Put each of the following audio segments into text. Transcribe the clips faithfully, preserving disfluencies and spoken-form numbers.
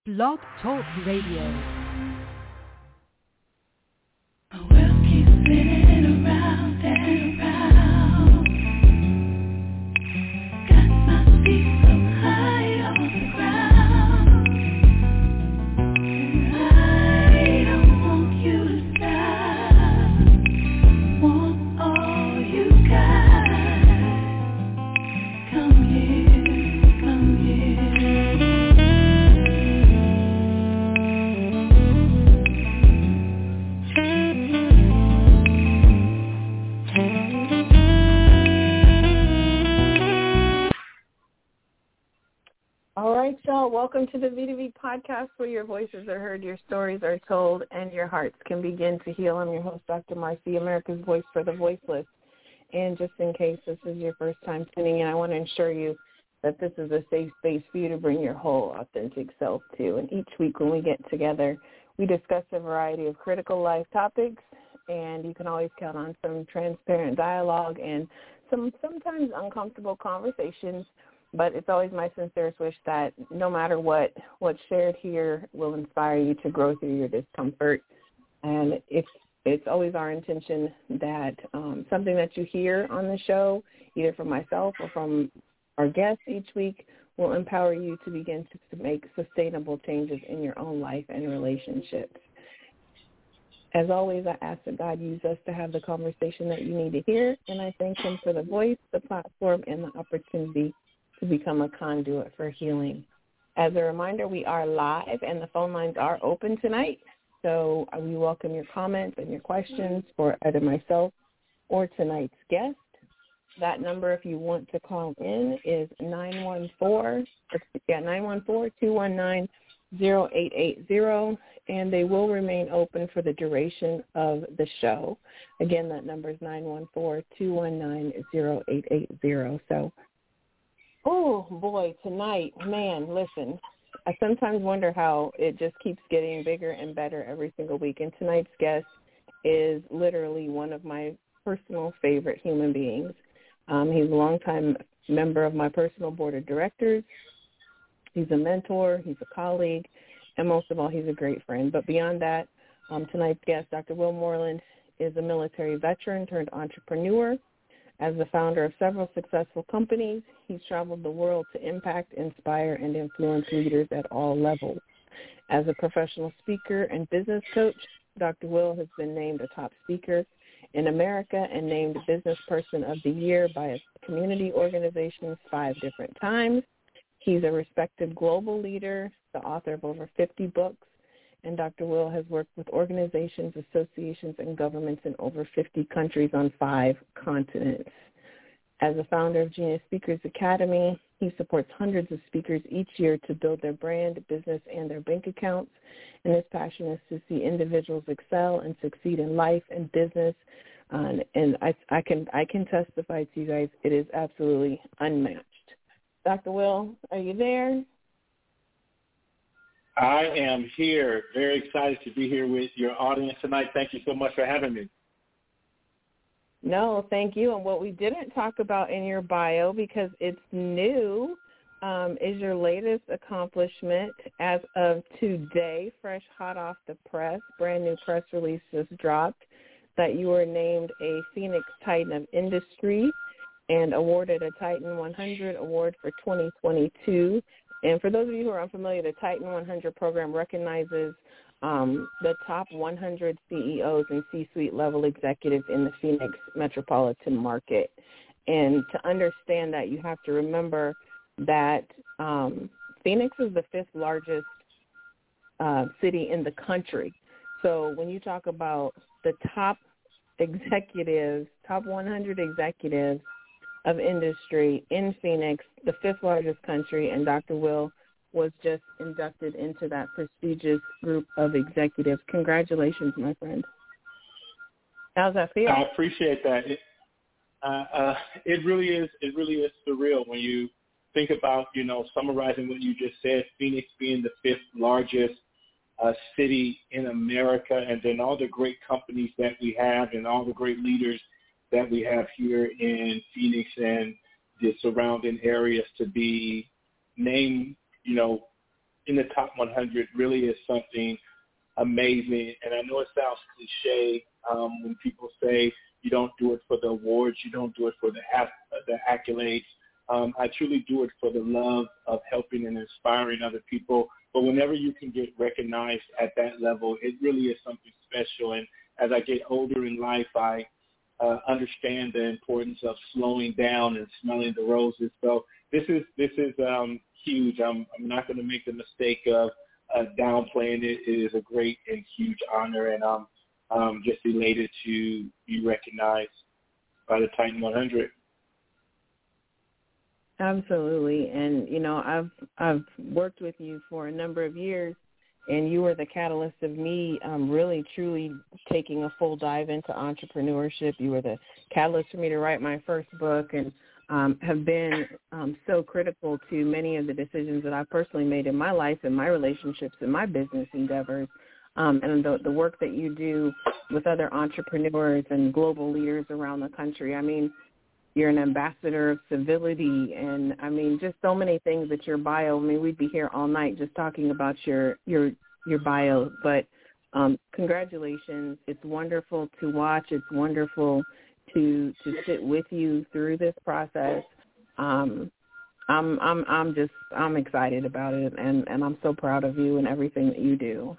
Blog Talk Radio. My world keeps spinning around and around. Got my feet so high off the ground. And I don't want you to stop. Want all you got. Come here, come here. All right, y'all. Welcome to the V two V podcast, where your voices are heard, your stories are told, and your hearts can begin to heal. I'm your host, Doctor Marcy, America's Voice for the Voiceless. And just in case this is your first time tuning in, I want to ensure you that this is a safe space for you to bring your whole authentic self to. And each week when we get together, we discuss a variety of critical life topics, and you can always count on some transparent dialogue and some sometimes uncomfortable conversations. But it's always my sincerest wish that no matter what, what's shared here will inspire you to grow through your discomfort. And it's, it's always our intention that um, something that you hear on the show, either from myself or from our guests each week, will empower you to begin to, to make sustainable changes in your own life and relationships. As always, I ask that God use us to have the conversation that you need to hear, and I thank him for the voice, the platform, and the opportunity to become a conduit for healing. As a reminder, we are live and the phone lines are open tonight. So we welcome your comments and your questions for either myself or tonight's guest. That number, if you want to call in, is nine one four, yeah, nine one four, two one nine, zero eight eight zero, and they will remain open for the duration of the show. Again, that number is nine one four, two one nine, zero eight eight zero. So oh, boy, tonight, man, listen, I sometimes wonder how it just keeps getting bigger and better every single week. And tonight's guest is literally one of my personal favorite human beings. Um, he's a longtime member of my personal board of directors. He's a mentor. He's a colleague. And most of all, he's a great friend. But beyond that, um, tonight's guest, Doctor Will Moreland, is a military veteran turned entrepreneur. As the founder of several successful companies, he's traveled the world to impact, inspire, and influence leaders at all levels. As a professional speaker and business coach, Doctor Will has been named a top speaker in America and named Business Person of the Year by its community organizations five different times. He's a respected global leader, the author of over fifty books, and Doctor Will has worked with organizations, associations, and governments in over fifty countries on five continents. As a founder of Genius Speakers Academy, he supports hundreds of speakers each year to build their brand, business, and their bank accounts. And his passion is to see individuals excel and succeed in life and business. Uh, and I, I can I can testify to you guys, it is absolutely unmatched. Doctor Will, are you there? I am here. Very excited to be here with your audience tonight. Thank you so much for having me. No, thank you. And what we didn't talk about in your bio, because it's new, um, is your latest accomplishment as of today, fresh hot off the press. Brand new press release just dropped that you were named a Phoenix Titan of Industry and awarded a Titan one hundred award for twenty twenty-two. And for those of you who are unfamiliar, the Titan one hundred program recognizes um, the top one hundred C E Os and C-suite level executives in the Phoenix metropolitan market. And to understand that, you have to remember that um, Phoenix is the fifth largest uh, city in the country. So when you talk about the top executives, top one hundred executives of industry in Phoenix, the fifth largest country, and Doctor Will was just inducted into that prestigious group of executives. Congratulations, my friend. How's that feel? I appreciate that. It, uh, uh, it really is. It really is surreal when you think about, you know, summarizing what you just said. Phoenix being the fifth largest uh, city in America, and then all the great companies that we have, and all the great leaders that we have here in Phoenix and the surrounding areas, to be named, you know, in the top one hundred really is something amazing. And I know it sounds cliche um, when people say you don't do it for the awards, you don't do it for the, the accolades. Um, I truly do it for the love of helping and inspiring other people. But whenever you can get recognized at that level, it really is something special. And as I get older in life, I uh, understand the importance of slowing down and smelling the roses. So this is this is um, huge. I'm, I'm not going to make the mistake of uh, downplaying it. It is a great and huge honor, and I'm um, just elated to be recognized by the Titan one hundred. Absolutely. And, you know, I've I've worked with you for a number of years, and you were the catalyst of me um, really, truly taking a full dive into entrepreneurship. You were the catalyst for me to write my first book, and um, have been um, so critical to many of the decisions that I've personally made in my life and my relationships and my business endeavors. Um, and the, the work that you do with other entrepreneurs and global leaders around the country. I mean, you're an ambassador of civility, and, I mean, just so many things that your bio, I mean, we'd be here all night just talking about your your, your bio, but um, congratulations. It's wonderful to watch. It's wonderful to to sit with you through this process. Um, I'm I'm I'm just I'm excited about it, and, and I'm so proud of you and everything that you do.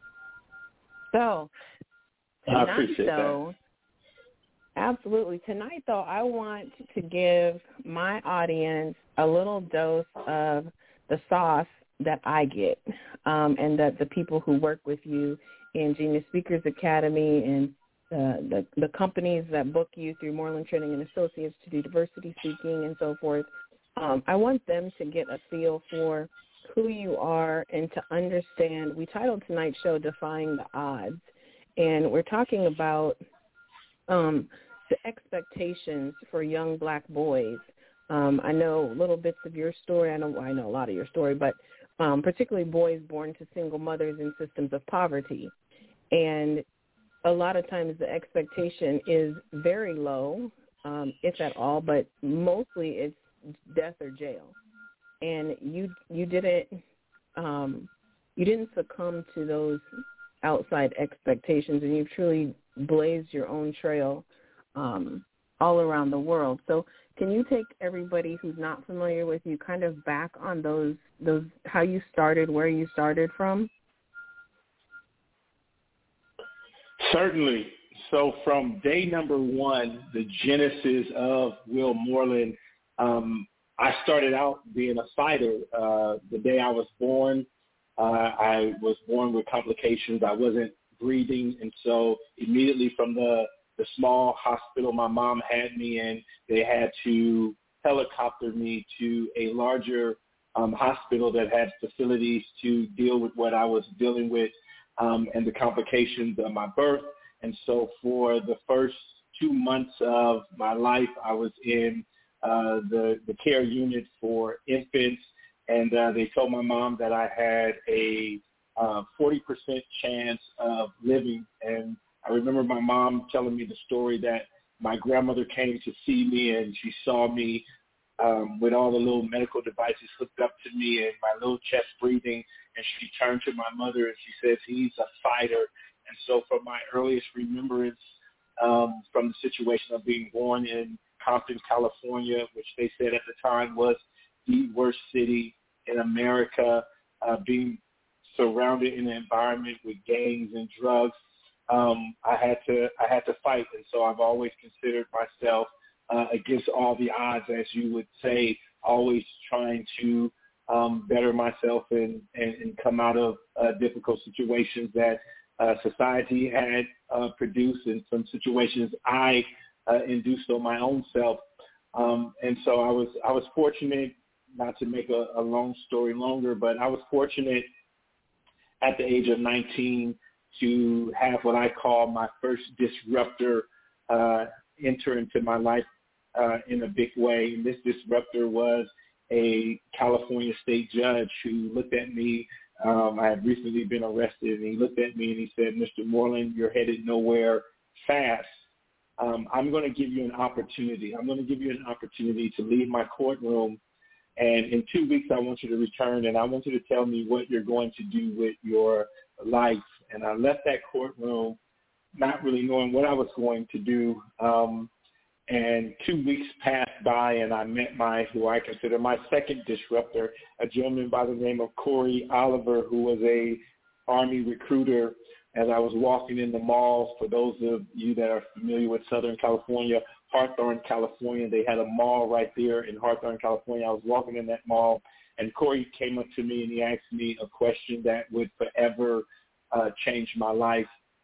So, tonight, I appreciate though, that. Absolutely. Tonight, though, I want to give my audience a little dose of the sauce that I get, um, and that the people who work with you in Genius Speakers Academy and uh, the, the companies that book you through Moreland Training and Associates to do diversity speaking and so forth, um, I want them to get a feel for who you are and to understand. We titled tonight's show Defying the Odds, and we're talking about um, the expectations for young black boys. Um, I know little bits of your story. I know I know a lot of your story, but um, particularly boys born to single mothers in systems of poverty. And a lot of times the expectation is very low, um, if at all, but mostly it's death or jail. And you you didn't um, you didn't succumb to those outside expectations, and you truly blazed your own trail um, all around the world. So can you take everybody who's not familiar with you kind of back on those those how you started, where you started from? Certainly. So from day number one, the genesis of Will Moreland, um, I started out being a fighter. Uh, the day I was born, uh, I was born with complications. I wasn't breathing, and so immediately from the, the small hospital my mom had me in, they had to helicopter me to a larger um, hospital that had facilities to deal with what I was dealing with um, and the complications of my birth. And so for the first two months of my life, I was in uh, the, the care unit for infants, and uh, they told my mom that I had a uh, forty percent chance of living. And I remember my mom telling me the story that my grandmother came to see me, and she saw me um, with all the little medical devices hooked up to me and my little chest breathing, and she turned to my mother and she says, "He's a fighter." And so from my earliest remembrance um, from the situation of being born in Compton, California, which they said at the time was the worst city in America, uh, being surrounded in an environment with gangs and drugs, um, I had to I had to fight. And so I've always considered myself uh, against all the odds, as you would say, always trying to um, better myself and, and, and come out of uh, difficult situations that Uh, society had uh, produced, and some situations I uh, induced on my own self. Um, and so I was I was fortunate, not to make a, a long story longer, but I was fortunate at the age of nineteen to have what I call my first disruptor uh, enter into my life uh, in a big way. And this disruptor was a California state judge who looked at me. Um, I had recently been arrested, and he looked at me and he said, "Mister Moreland, you're headed nowhere fast. Um, I'm going to give you an opportunity. I'm going to give you an opportunity to leave my courtroom And in two weeks, I want you to return, and I want you to tell me what you're going to do with your life. And I left that courtroom not really knowing what I was going to do. Um, and two weeks passed by, and I met my, who I consider my second disruptor, a gentleman by the name of Corey Oliver, who was a Army recruiter. As I was walking in the mall, for those of you that are familiar with Southern California, Hawthorne, California, they had a mall right there in Hawthorne, California. I was walking in that mall, and Corey came up to me and he asked me a question that would forever uh, change my life.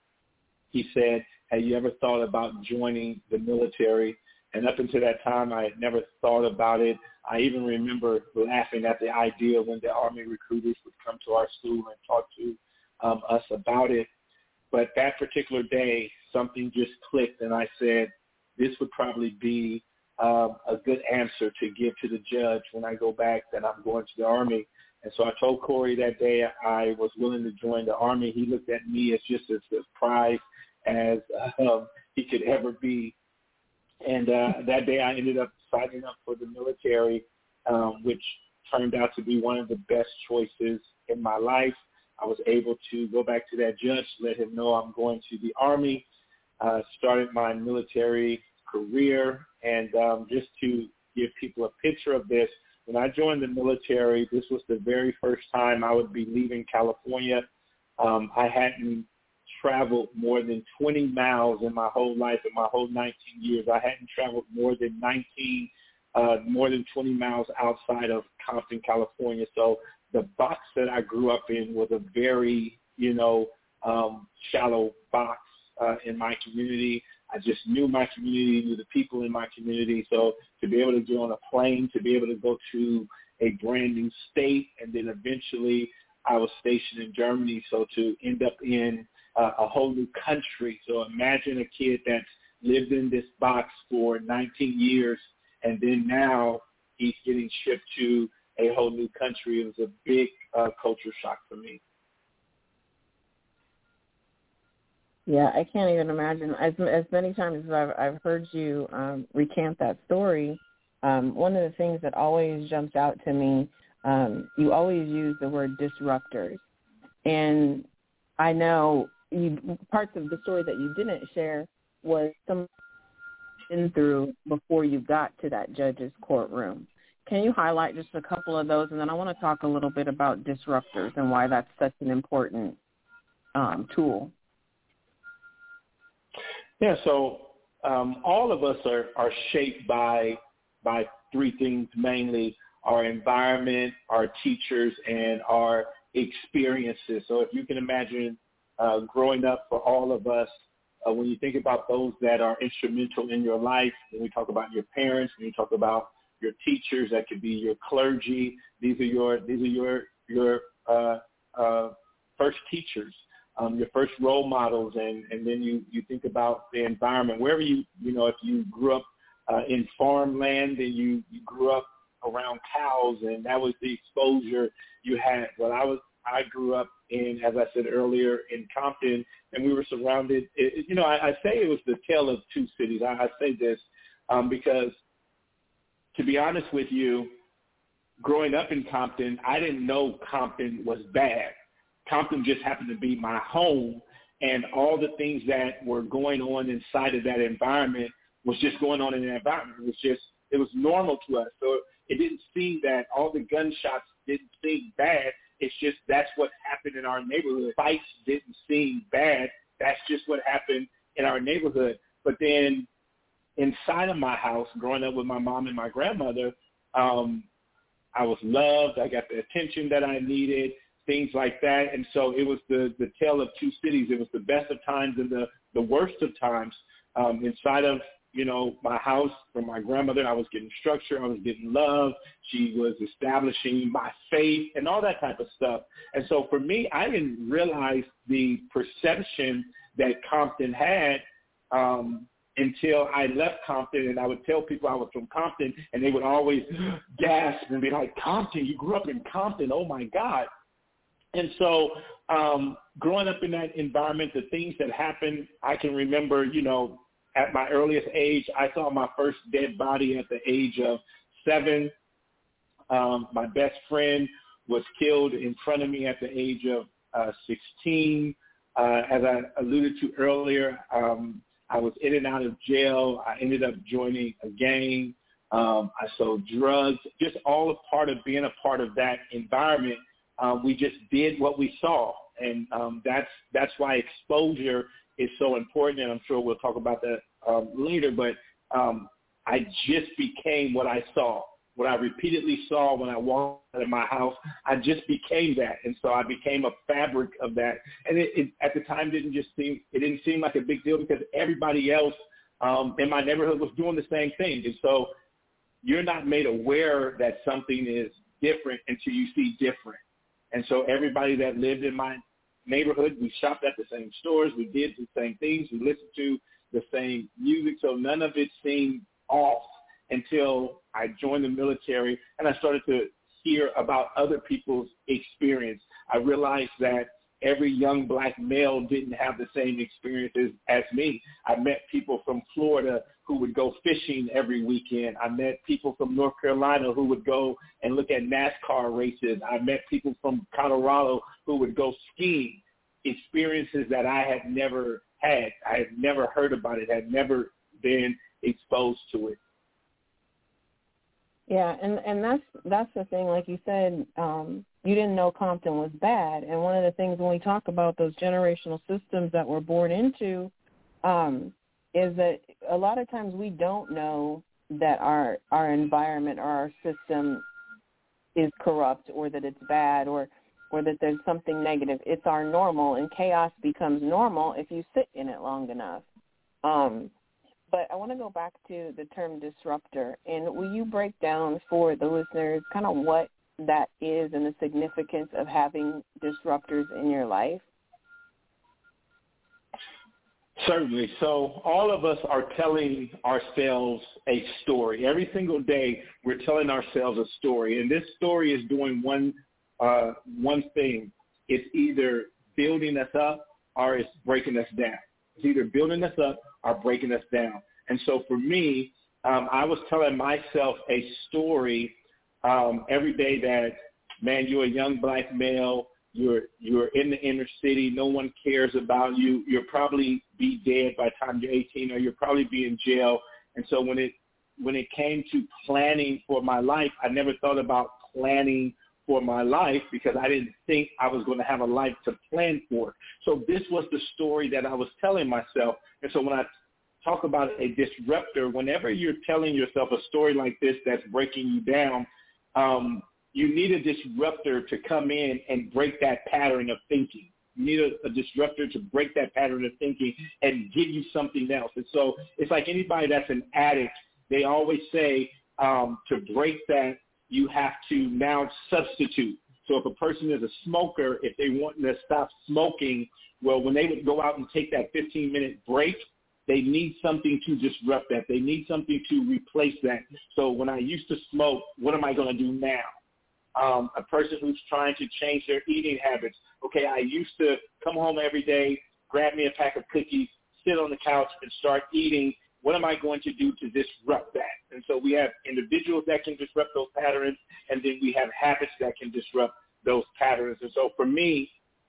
He said, have you ever thought about joining the military? And up until that time, I had never thought about it. I even remember laughing at the idea when the Army recruiters would come to our school and talk to um, us about it. But that particular day, something just clicked, and I said, this would probably be um, a good answer to give to the judge when I go back that I'm going to the Army. And so I told Corey that day I was willing to join the Army. He looked at me as just as surprised as um, he could ever be. And uh, that day I ended up signing up for the military, um, which turned out to be one of the best choices in my life. I was able to go back to that judge, let him know I'm going to the Army, uh, started my military career. And um, just to give people a picture of this, when I joined the military, this was the very first time I would be leaving California. Um, I hadn't traveled more than twenty miles in my whole life, in my whole nineteen years. I hadn't traveled more than nineteen, uh, more than twenty miles outside of Compton, California. So the box that I grew up in was a very, you know, um, shallow box uh, in my community. I just knew my community, knew the people in my community. So to be able to get on a plane, to be able to go to a brand new state, and then eventually I was stationed in Germany. So to end up in uh, a whole new country. So imagine a kid that's lived in this box for nineteen years, and then now he's getting shipped to a whole new country. It was a big uh, culture shock for me. Yeah, I can't even imagine. As as many times as I've, I've heard you um, recant that story, um, one of the things that always jumps out to me, um, you always use the word disruptors. And I know you, parts of the story that you didn't share was some been through before you got to that judge's courtroom. Can you highlight just a couple of those? And then I want to talk a little bit about disruptors and why that's such an important um, tool. Yeah, so um, all of us are, are shaped by by three things mainly: our environment, our teachers, and our experiences. So if you can imagine uh, growing up for all of us, uh, when you think about those that are instrumental in your life, when we talk about your parents, when you talk about your teachers, that could be your clergy. These are your these are your your uh, uh, first teachers. Um, your first role models, and, and then you, you think about the environment. Wherever you, you know, if you grew up uh, in farmland and you, you grew up around cows, and that was the exposure you had. Well, I was, I grew up in, as I said earlier, in Compton, and we were surrounded. It, you know, I, I say it was the tale of two cities. I, I say this um, because, to be honest with you, growing up in Compton, I didn't know Compton was bad. Compton just happened to be my home, and all the things that were going on inside of that environment was just going on in that environment. It was just, it was normal to us. So it didn't seem that all the gunshots didn't seem bad. It's just that's what happened in our neighborhood. Fights didn't seem bad. That's just what happened in our neighborhood. But then inside of my house, growing up with my mom and my grandmother, um, I was loved. I got the attention that I needed, things like that. And so it was the, the tale of two cities. It was the best of times and the, the worst of times. Um, inside of, you know, my house from my grandmother, I was getting structure. I was getting love. She was establishing my faith and all that type of stuff. And so for me, I didn't realize the perception that Compton had um, until I left Compton, and I would tell people I was from Compton, and they would always gasp and be like, Compton, you grew up in Compton, oh my God. And so um, growing up in that environment, the things that happened, I can remember, you know, at my earliest age, I saw my first dead body at the age of seven. Um, my best friend was killed in front of me at the age of uh, sixteen. Uh, as I alluded to earlier, um, I was in and out of jail. I ended up joining a gang. Um, I sold drugs, just all a part of being a part of that environment. Um, we just did what we saw, and um, that's that's why exposure is so important, and I'm sure we'll talk about that um, later, but um, I just became what I saw. What I repeatedly saw when I walked out of my house, I just became that, and so I became a fabric of that. And it, it at the time didn't just seem it didn't seem like a big deal because everybody else um, in my neighborhood was doing the same thing. And so you're not made aware that something is different until you see different. And so everybody that lived in my neighborhood, we shopped at the same stores, we did the same things, we listened to the same music, so none of it seemed off until I joined the military and I started to hear about other people's experience. I realized that every young black male didn't have the same experiences as me. I met people from Florida who would go fishing every weekend. I met people from North Carolina who would go and look at NASCAR races. I met people from Colorado who would go skiing, experiences that I had never had. I had never heard about it, had never been exposed to it. Yeah, and, and that's that's the thing. Like you said, um, you didn't know Compton was bad. And one of the things when we talk about those generational systems that we're born into um, is that a lot of times we don't know that our, our environment or our system is corrupt or that it's bad or, or that there's something negative. It's our normal, and chaos becomes normal if you sit in it long enough. Um But I want to go back to the term disruptor, and will you break down for the listeners kind of what that is and the significance of having disruptors in your life? Certainly. So all of us are telling ourselves a story. Every single day we're telling ourselves a story, and this story is doing one uh, one thing. It's either building us up or it's breaking us down. It's either building us up or breaking us down. And so for me, um, I was telling myself a story um, every day that, man, you're a young black male, you're you're in the inner city, no one cares about you, you'll probably be dead by the time you're eighteen, or you'll probably be in jail. And so when it when it came to planning for my life, I never thought about planning for my life because I didn't think I was going to have a life to plan for. So this was the story that I was telling myself. And so when I talk about a disruptor, whenever you're telling yourself a story like this that's breaking you down, um, you need a disruptor to come in and break that pattern of thinking. You need a, a disruptor to break that pattern of thinking and give you something else. And so it's like anybody that's an addict, they always say um, to break that, you have to now substitute. So if a person is a smoker, if they want to stop smoking, well, when they would go out and take that fifteen-minute break, they need something to disrupt that. They need something to replace that. So when I used to smoke, what am I going to do now? Um, a person who's trying to change their eating habits. Okay, I used to come home every day, grab me a pack of cookies, sit on the couch, and start eating. What am I going to do to disrupt that? And so we have individuals that can disrupt those patterns, and then we have habits that can disrupt those patterns. And so for me,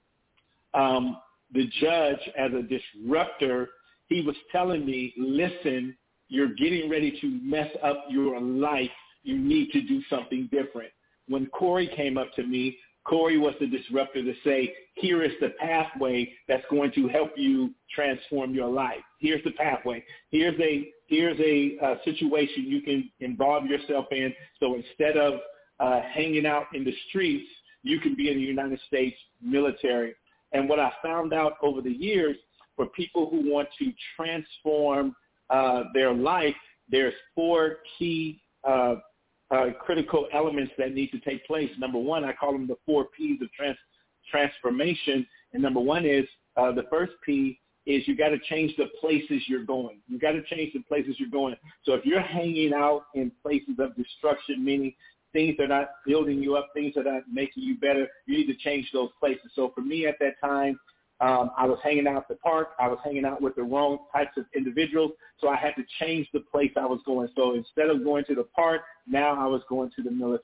um, the judge, as a disruptor, he was telling me, listen, you're getting ready to mess up your life. You need to do something different. When Corey came up to me, Corey was the disruptor to say, here is the pathway that's going to help you transform your life. Here's the pathway. Here's a here's a uh, situation you can involve yourself in. So instead of uh, hanging out in the streets, you can be in the United States military. And what I found out over the years, for people who want to transform uh, their life, there's four key uh, uh, critical elements that need to take place. Number one, I call them the four P's of trans- transformation. And number one is, uh, the first P is you got to change the places you're going. You got to change the places you're going. So if you're hanging out in places of destruction, meaning things that are not building you up, things that are not making you better, you need to change those places. So for me at that time, Um, I was hanging out at the park. I was hanging out with the wrong types of individuals, so I had to change the place I was going. So instead of going to the park, now I was going to the military.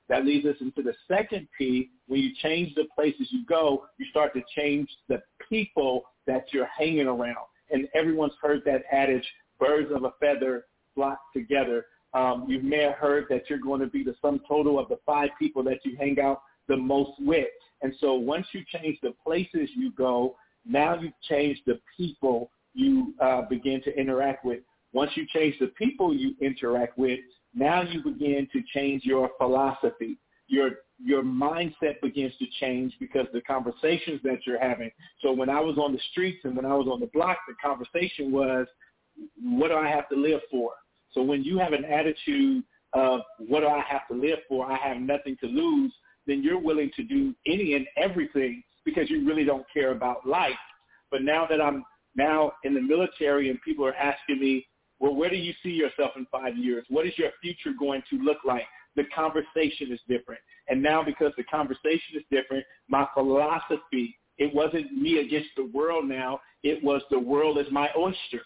That leads us into the second P. When you change the places you go, you start to change the people that you're hanging around. And everyone's heard that adage, birds of a feather flock together. Um, you may have heard that you're going to be the sum total of the five people that you hang out the most with. And so once you change the places you go, now you've changed the people you uh, begin to interact with. Once you change the people you interact with, now you begin to change your philosophy. Your your mindset begins to change because the conversations that you're having. So when I was on the streets and when I was on the block, the conversation was, what do I have to live for? So when you have an attitude of what do I have to live for, I have nothing to lose, then you're willing to do any and everything because you really don't care about life. But now that I'm now in the military and people are asking me, well, where do you see yourself in five years? What is your future going to look like? The conversation is different. And now because the conversation is different, my philosophy, it wasn't me against the world now. It was the world is my oyster.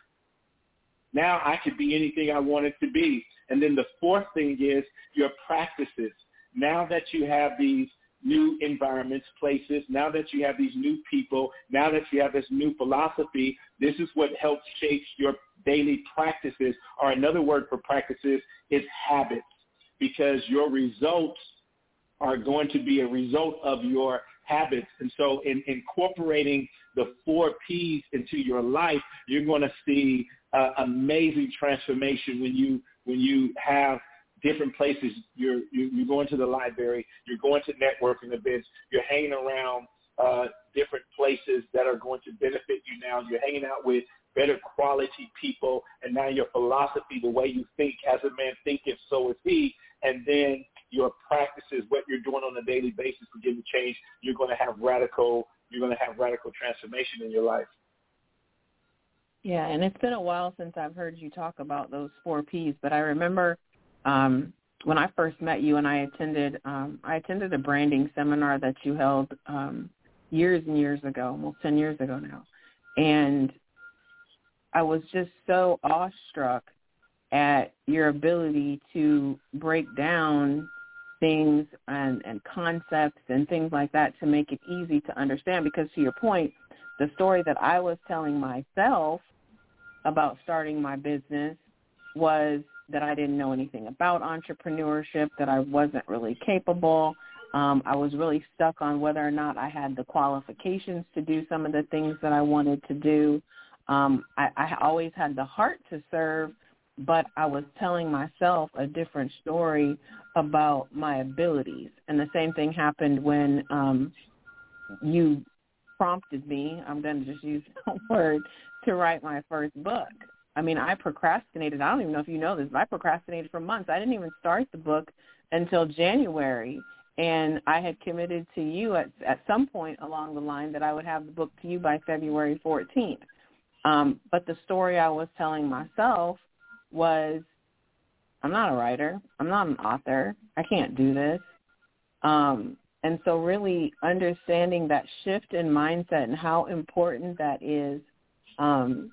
Now I could be anything I wanted to be. And then the fourth thing is your practices. Now that you have these new environments, places, now that you have these new people, now that you have this new philosophy, this is what helps shape your daily practices, or another word for practices is habits, because your results are going to be a result of your habits. And so in incorporating the four P's into your life, you're going to see uh, amazing transformation when you when you have different places. You're, you're going to the library, you're going to networking events, you're hanging around uh, different places that are going to benefit you now. You're hanging out with better quality people, and now your philosophy, the way you think, as a man thinketh, so is he, and then your practices, what you're doing on a daily basis begin to change. You're going to have radical, you're going to have radical transformation in your life. Yeah, and it's been a while since I've heard you talk about those four P's, but I remember um, when I first met you and I attended, um, I attended a branding seminar that you held um, years and years ago, almost ten years ago now, and I was just so awestruck at your ability to break down things and, and concepts and things like that to make it easy to understand. Because to your point, the story that I was telling myself about starting my business was that I didn't know anything about entrepreneurship, that I wasn't really capable. Um, I was really stuck on whether or not I had the qualifications to do some of the things that I wanted to do. Um, I, I always had the heart to serve, but I was telling myself a different story about my abilities. And the same thing happened when um, you prompted me, I'm going to just use that word, to write my first book. I mean, I procrastinated. I don't even know if you know this, but I procrastinated for months. I didn't even start the book until January. And I had committed to you at, at some point along the line that I would have the book to you by February fourteenth. Um, but the story I was telling myself was, I'm not a writer. I'm not an author. I can't do this. Um, and so really understanding that shift in mindset and how important that is, um,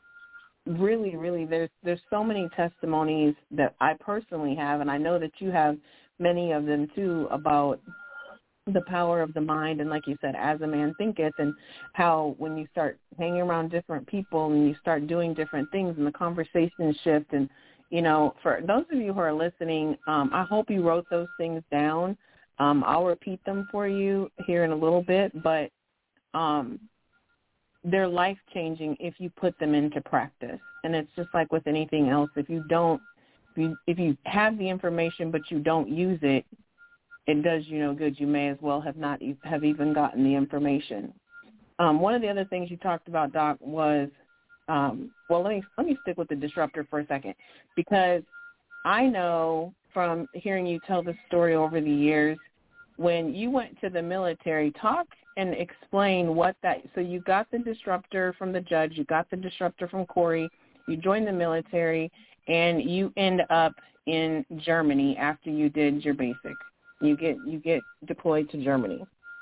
really, really, there's there's so many testimonies that I personally have, and I know that you have many of them too, about the power of the mind, and like you said, as a man thinketh, and how when you start hanging around different people and you start doing different things and the conversations shift. And, you know, for those of you who are listening, um, I hope you wrote those things down. Um, I'll repeat them for you here in a little bit, but um, they're life-changing if you put them into practice. And it's just like with anything else. If you don't, if you, if you have the information but you don't use it, it does you no good. You may as well have not have even gotten the information. Um, one of the other things you talked about, Doc, was, um, well, let me let me stick with the disruptor for a second, because I know from hearing you tell this story over the years, when you went to the military, talk and explain what that, so you got the disruptor from the judge, you got the disruptor from Corey, you joined the military, and you end up in Germany after you did your basic. You get you get deployed to Germany.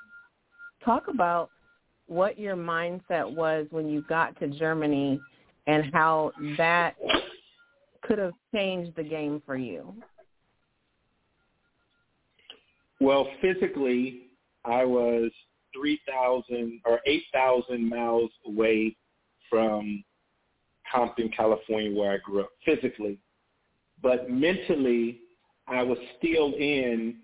Talk about what your mindset was when you got to Germany and how that could have changed the game for you. Well, physically, I was three thousand or eight thousand miles away from Compton, California, where I grew up, physically. But mentally, I was still in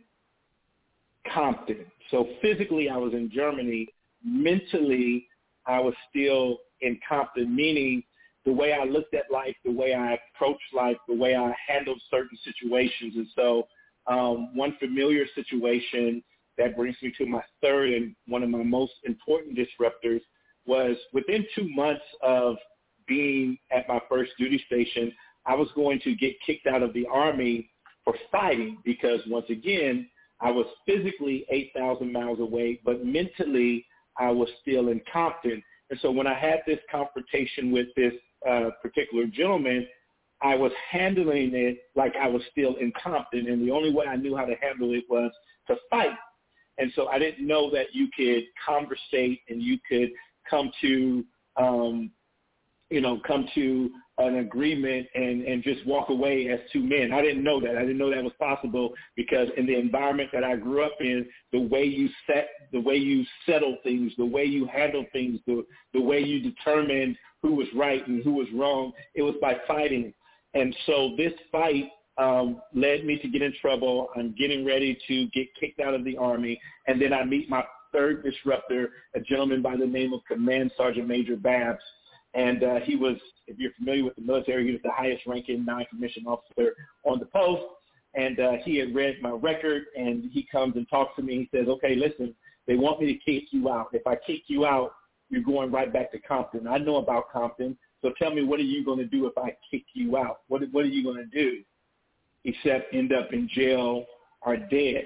Compton. So physically, I was in Germany. Mentally, I was still in Compton, meaning the way I looked at life, the way I approached life, the way I handled certain situations. And so um, one familiar situation that brings me to my third and one of my most important disruptors was within two months of being at my first duty station, I was going to get kicked out of the Army for fighting because, once again, I was physically eight thousand miles away, but mentally I was still in Compton. And so when I had this confrontation with this uh, particular gentleman, I was handling it like I was still in Compton, and the only way I knew how to handle it was to fight. And so I didn't know that you could conversate and you could come to, um, you know, come to an agreement and, and just walk away as two men. I didn't know that. I didn't know that was possible because in the environment that I grew up in, the way you set, the way you settle things, the way you handle things, the, the way you determined who was right and who was wrong, it was by fighting. And so this fight um, led me to get in trouble. I'm getting ready to get kicked out of the Army. And then I meet my third disruptor, a gentleman by the name of Command Sergeant Major Babs. And uh, he was, if you're familiar with the military, he was the highest ranking non-commissioned officer on the post. And uh, he had read my record, and he comes and talks to me. He says, okay, listen, they want me to kick you out. If I kick you out, you're going right back to Compton. I know about Compton, so tell me, what are you going to do if I kick you out? What, what are you going to do? Except end up in jail or dead.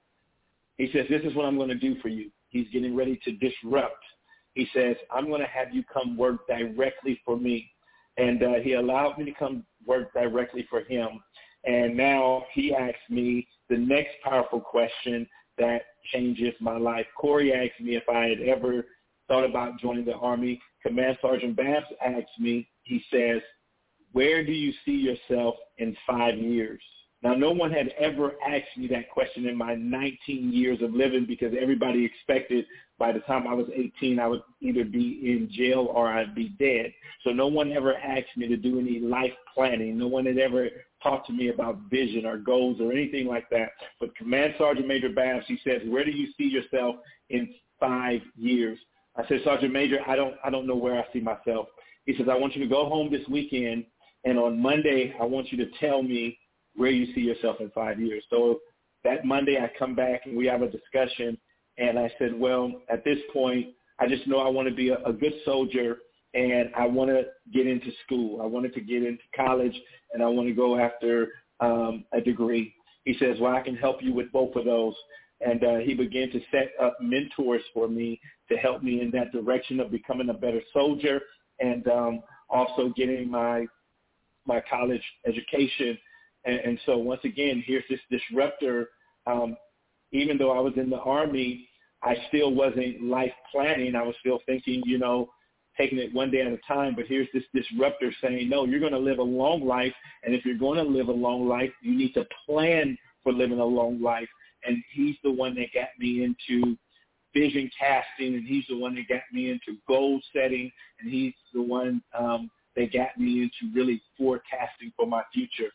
He says, this is what I'm going to do for you. He's getting ready to disrupt. He says, I'm going to have you come work directly for me. And uh, he allowed me to come work directly for him. And now he asks me the next powerful question that changes my life. Corey asked me if I had ever thought about joining the Army. Command Sergeant Babs asked me, he says, where do you see yourself in five years? Now, no one had ever asked me that question in my nineteen years of living because everybody expected by the time I was eighteen, I would either be in jail or I'd be dead. So no one ever asked me to do any life planning. No one had ever talked to me about vision or goals or anything like that. But Command Sergeant Major Babs, he says, where do you see yourself in five years? I said, Sergeant Major, I don't, I don't know where I see myself. He says, I want you to go home this weekend, and on Monday, I want you to tell me where you see yourself in five years. So that Monday I come back and we have a discussion, and I said, well, at this point, I just know I want to be a, a good soldier, and I want to get into school. I wanted to get into college, and I want to go after um, a degree. He says, well, I can help you with both of those. And uh, he began to set up mentors for me to help me in that direction of becoming a better soldier and um, also getting my my college education. And, and so once again, here's this disruptor. Um, even though I was in the Army, I still wasn't life planning. I was still thinking, you know, taking it one day at a time. But here's this disruptor saying, no, you're going to live a long life. And if you're going to live a long life, you need to plan for living a long life. And he's the one that got me into vision casting, and he's the one that got me into goal setting, and he's the one um, that got me into really forecasting for my future.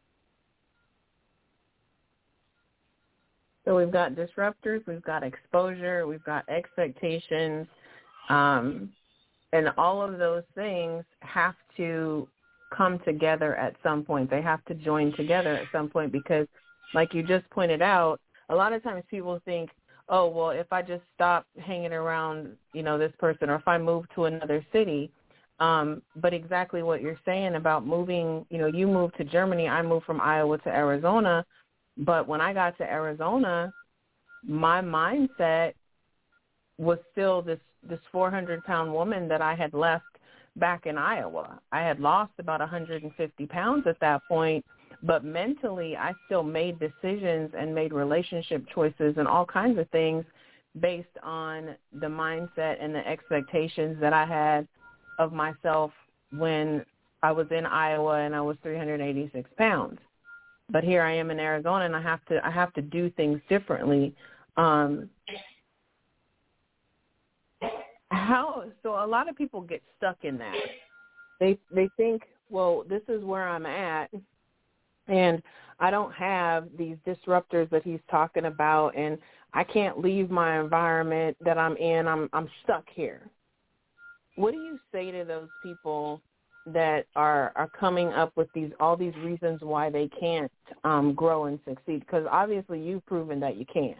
So we've got disruptors, we've got exposure, we've got expectations, um, and all of those things have to come together at some point. They have to join together at some point because, like you just pointed out, a lot of times people think, oh, well, if I just stop hanging around, you know, this person, or if I move to another city, um, but exactly what you're saying about moving, you know, you moved to Germany, I moved from Iowa to Arizona, but when I got to Arizona, my mindset was still this, this four hundred pound woman that I had left back in Iowa. I had lost about one hundred fifty pounds at that point, but mentally I still made decisions and made relationship choices and all kinds of things based on the mindset and the expectations that I had of myself when I was in Iowa and I was three hundred eighty-six pounds. but here I am in Arizona, and I have to I have to do things differently. Um, how so? A lot of people get stuck in that. They they think, well, this is where I'm at, and I don't have these disruptors that he's talking about, and I can't leave my environment that I'm in. I'm I'm stuck here. What do you say to those people that are, are coming up with these all these reasons why they can't um, grow and succeed? Because obviously you've proven that you can.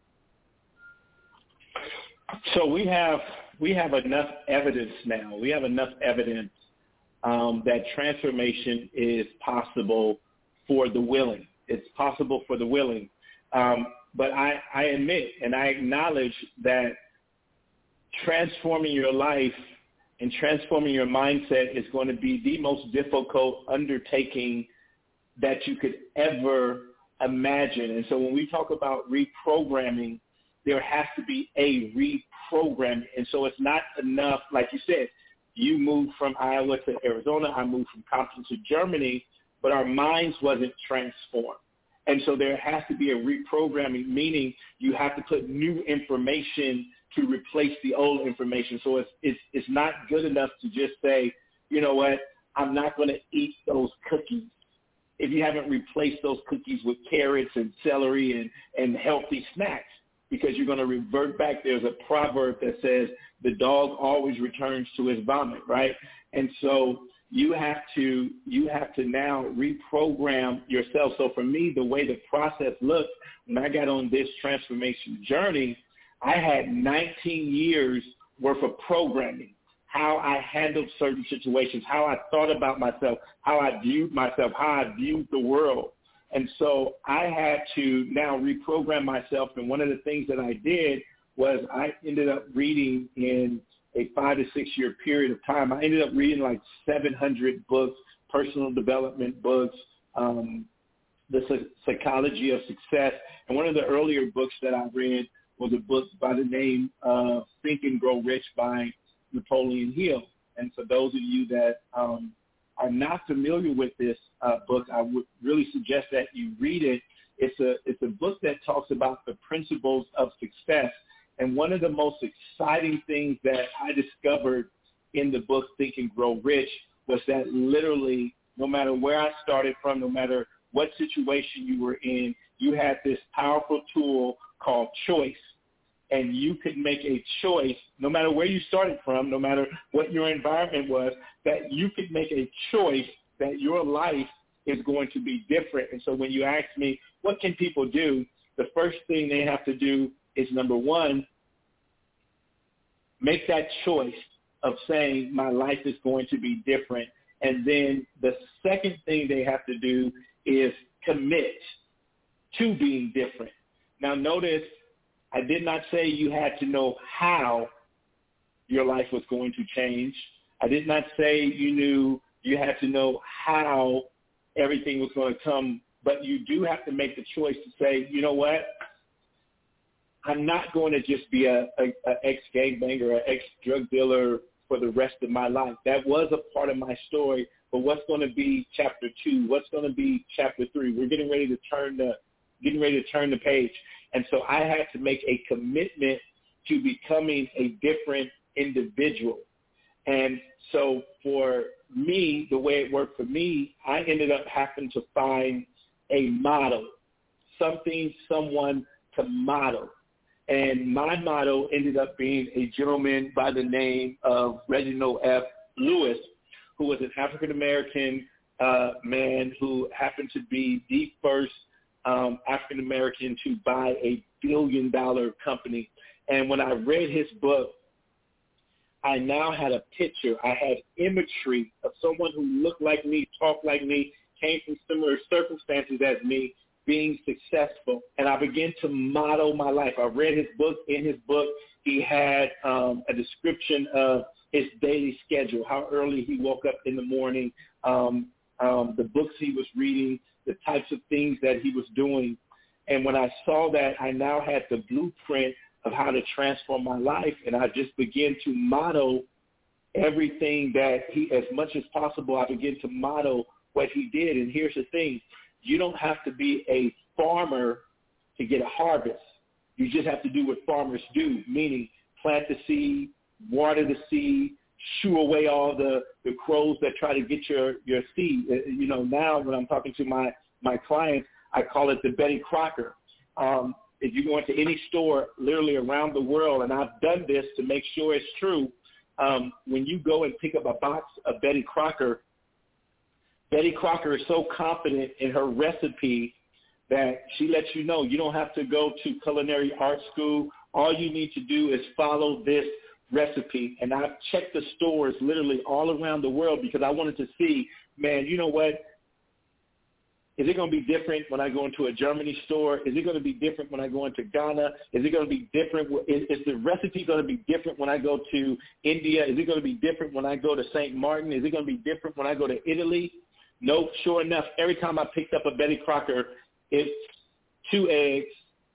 So we have we have enough evidence now. We have enough evidence um, that transformation is possible for the willing. It's possible for the willing. Um, but I, I admit and I acknowledge that transforming your life and transforming your mindset is going to be the most difficult undertaking that you could ever imagine. And so when we talk about reprogramming, there has to be a reprogramming. And so it's not enough, like you said, you moved from Iowa to Arizona, I moved from Compton to Germany, but our minds wasn't transformed. And so there has to be a reprogramming, meaning you have to put new information to replace the old information. So it's, it's, it's not good enough to just say, you know what, I'm not going to eat those cookies if you haven't replaced those cookies with carrots and celery and, and healthy snacks, because you're going to revert back. There's a proverb that says the dog always returns to his vomit, right? And so you have to you have to now reprogram yourself. So for me, the way the process looked when I got on this transformation journey, I had nineteen years worth of programming, how I handled certain situations, how I thought about myself, how I viewed myself, how I viewed the world. And so I had to now reprogram myself. And one of the things that I did was I ended up reading in a five to six year period of time. I ended up reading like seven hundred books, personal development books, um, the psychology of success. And one of the earlier books that I read was a book by the name of Think and Grow Rich by Napoleon Hill. And for those of you that um, are not familiar with this uh, book, I would really suggest that you read it. It's a it's a book that talks about the principles of success. And one of the most exciting things that I discovered in the book Think and Grow Rich was that literally no matter where I started from, no matter what situation you were in, you had this powerful tool called choice. And you could make a choice, no matter where you started from, no matter what your environment was, that you could make a choice that your life is going to be different. And so when you ask me, what can people do? The first thing they have to do is, number one, make that choice of saying my life is going to be different. And then the second thing they have to do is commit to being different. Now notice, I did not say you had to know how your life was going to change. I did not say you knew you had to know how everything was going to come, but you do have to make the choice to say, you know what, I'm not going to just be a, a, a ex-gangbanger, an ex-drug dealer for the rest of my life. That was a part of my story, but what's going to be chapter two? What's going to be chapter three? We're getting ready to turn the getting ready to turn the page. And so I had to make a commitment to becoming a different individual. And so for me, the way it worked for me, I ended up having to find a model, something, someone to model. And my model ended up being a gentleman by the name of Reginald F. Lewis, who was an African-American uh, man who happened to be the first um, African-American to buy a billion-dollar company. And when I read his book, I now had a picture. I had imagery of someone who looked like me, talked like me, came from similar circumstances as me, being successful. And I began to model my life. I read his book. In his book, he had um, a description of his daily schedule, how early he woke up in the morning, um, um, the books he was reading, the types of things that he was doing. And when I saw that, I now had the blueprint of how to transform my life. And I just began to model everything that he, as much as possible, I began to model what he did. And here's the thing. you don't have to be a farmer to get a harvest. You just have to do what farmers do, meaning plant the seed, water the seed, shoo away all the, the crows that try to get your, your seed. You know, now when I'm talking to my, my clients, I call it the Betty Crocker. Um, if you go into any store literally around the world, and I've done this to make sure it's true, um, when you go and pick up a box of Betty Crocker, Betty Crocker is so confident in her recipe that she lets you know you don't have to go to culinary art school. All you need to do is follow this recipe. And I've checked the stores literally all around the world because I wanted to see, man, you know what? Is it going to be different when I go into a Germany store? Is it going to be different when I go into Ghana? Is it going to be different? Is, is the recipe going to be different when I go to India? Is it going to be different when I go to Saint Martin? Is it going to be different when I go to Italy? Nope. Sure enough, every time I picked up a Betty Crocker, it's two eggs,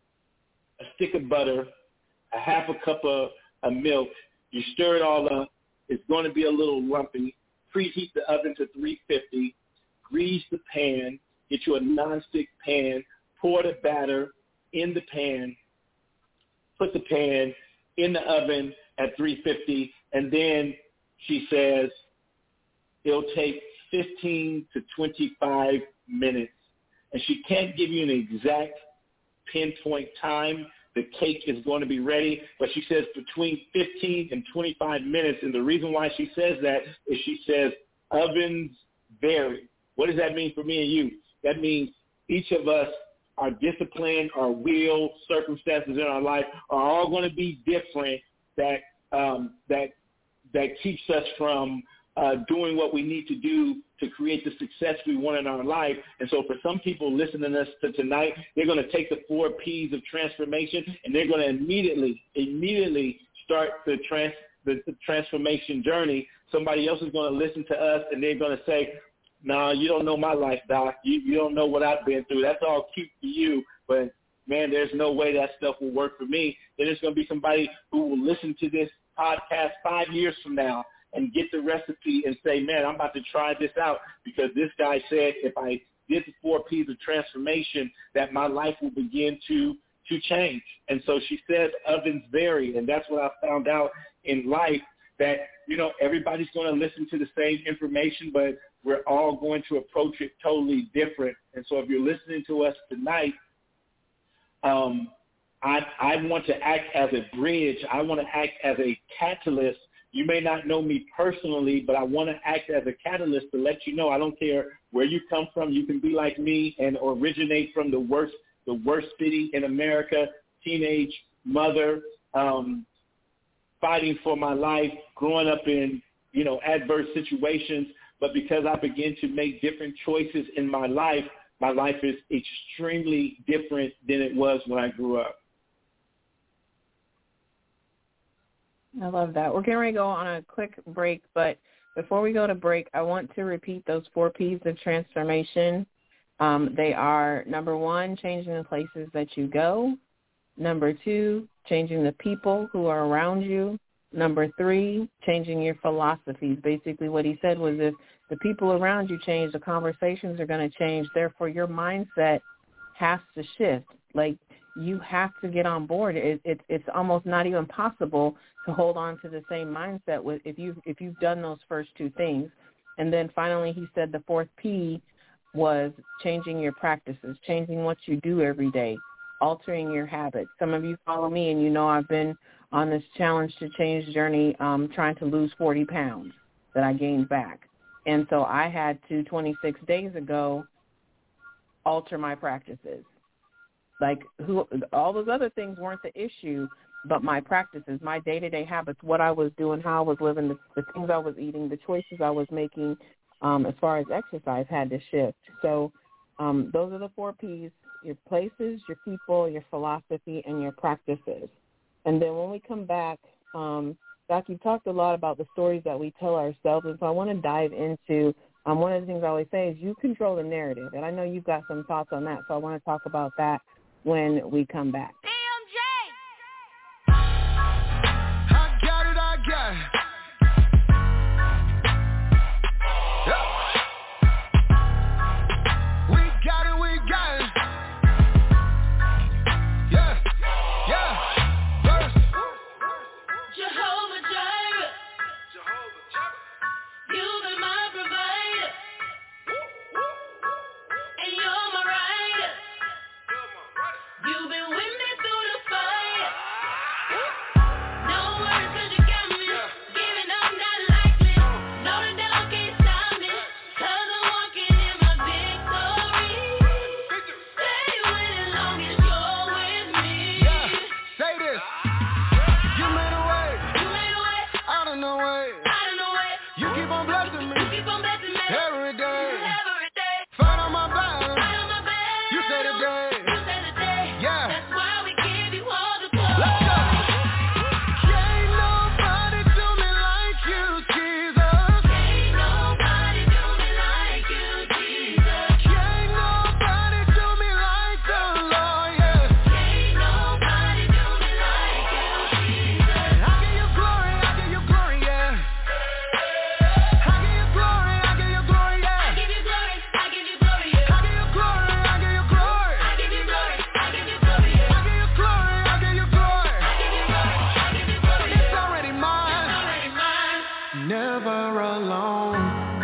a stick of butter, a half a cup of, of milk. You stir it all up. It's going to be a little lumpy. Preheat the oven to three fifty. Grease the pan. Get you a nonstick pan. Pour the batter in the pan. Put the pan in the oven at three fifty. And then she says it'll take fifteen to twenty-five minutes. And she can't give you an exact pinpoint time the cake is going to be ready, but she says between fifteen and twenty-five minutes. And the reason why she says that is she says ovens vary. What does that mean for me and you? That means each of us, our discipline, our will, circumstances in our life are all going to be different that um, that that keeps us from uh, doing what we need to do to create the success we want in our life. And so for some people listening to us to tonight, they're going to take the four P's of transformation and they're going to immediately, immediately start the, trans, the, the transformation journey. Somebody else is going to listen to us and they're going to say, no, nah, you don't know my life, Doc. You, you don't know what I've been through. That's all cute for you, but man, there's no way that stuff will work for me. Then there's going to be somebody who will listen to this podcast five years from now and get the recipe and say, man, I'm about to try this out because this guy said if I did the four P's of transformation that my life will begin to to change. And so she says ovens vary, and that's what I found out in life, that, you know, everybody's going to listen to the same information, but we're all going to approach it totally different. And so if you're listening to us tonight, um, I, I want to act as a bridge. I want to act as a catalyst. You may not know me personally, but I want to act as a catalyst to let you know I don't care where you come from. You can be like me and originate from the worst, the worst city in America, teenage mother, um, fighting for my life, growing up in, you know, adverse situations. But because I began to make different choices in my life, my life is extremely different than it was when I grew up. I love that. We're getting ready to go on a quick break, but before we go to break, I want to repeat those four P's of transformation. Um, they are, number one, changing the places that you go. Number two, changing the people who are around you. Number three, changing your philosophies. Basically what he said was if the people around you change, the conversations are going to change. Therefore, your mindset has to shift. Like, you have to get on board. It, it, it's almost not even possible to hold on to the same mindset with if you if you've done those first two things. And then finally, he said the fourth P was changing your practices, changing what you do every day, altering your habits. Some of you follow me, and you know I've been on this challenge to change journey, um, trying to lose forty pounds that I gained back. And so I had to, twenty-six days ago, alter my practices. Like, who, all those other things weren't the issue, but my practices, my day-to-day habits, what I was doing, how I was living, the, the things I was eating, the choices I was making um, as far as exercise had to shift. So um, those are the four P's, your places, your people, your philosophy, and your practices. And then when we come back, um, Doc, you've talked a lot about the stories that we tell ourselves, and so I want to dive into um, one of the things I always say is you control the narrative, and I know you've got some thoughts on that, so I want to talk about that when we come back. D M J! I got it, I got it. Yeah. We got it, we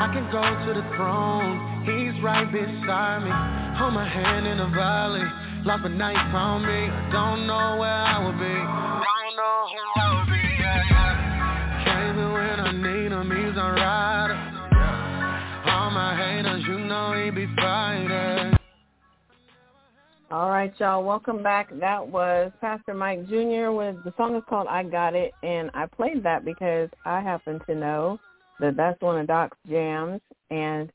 I can go to the throne. He's right beside me. Hold my hand in the valley. Lost but now you found me. I don't know where I would be. Don't know who I would be. Yeah, yeah. Came in when I need him. He's a rider. All my haters, you know he be fighting. All right, y'all. Welcome back. That was Pastor Mike Junior with the song is called I Got It, and I played that because I happen to know that that's one of Doc's jams, and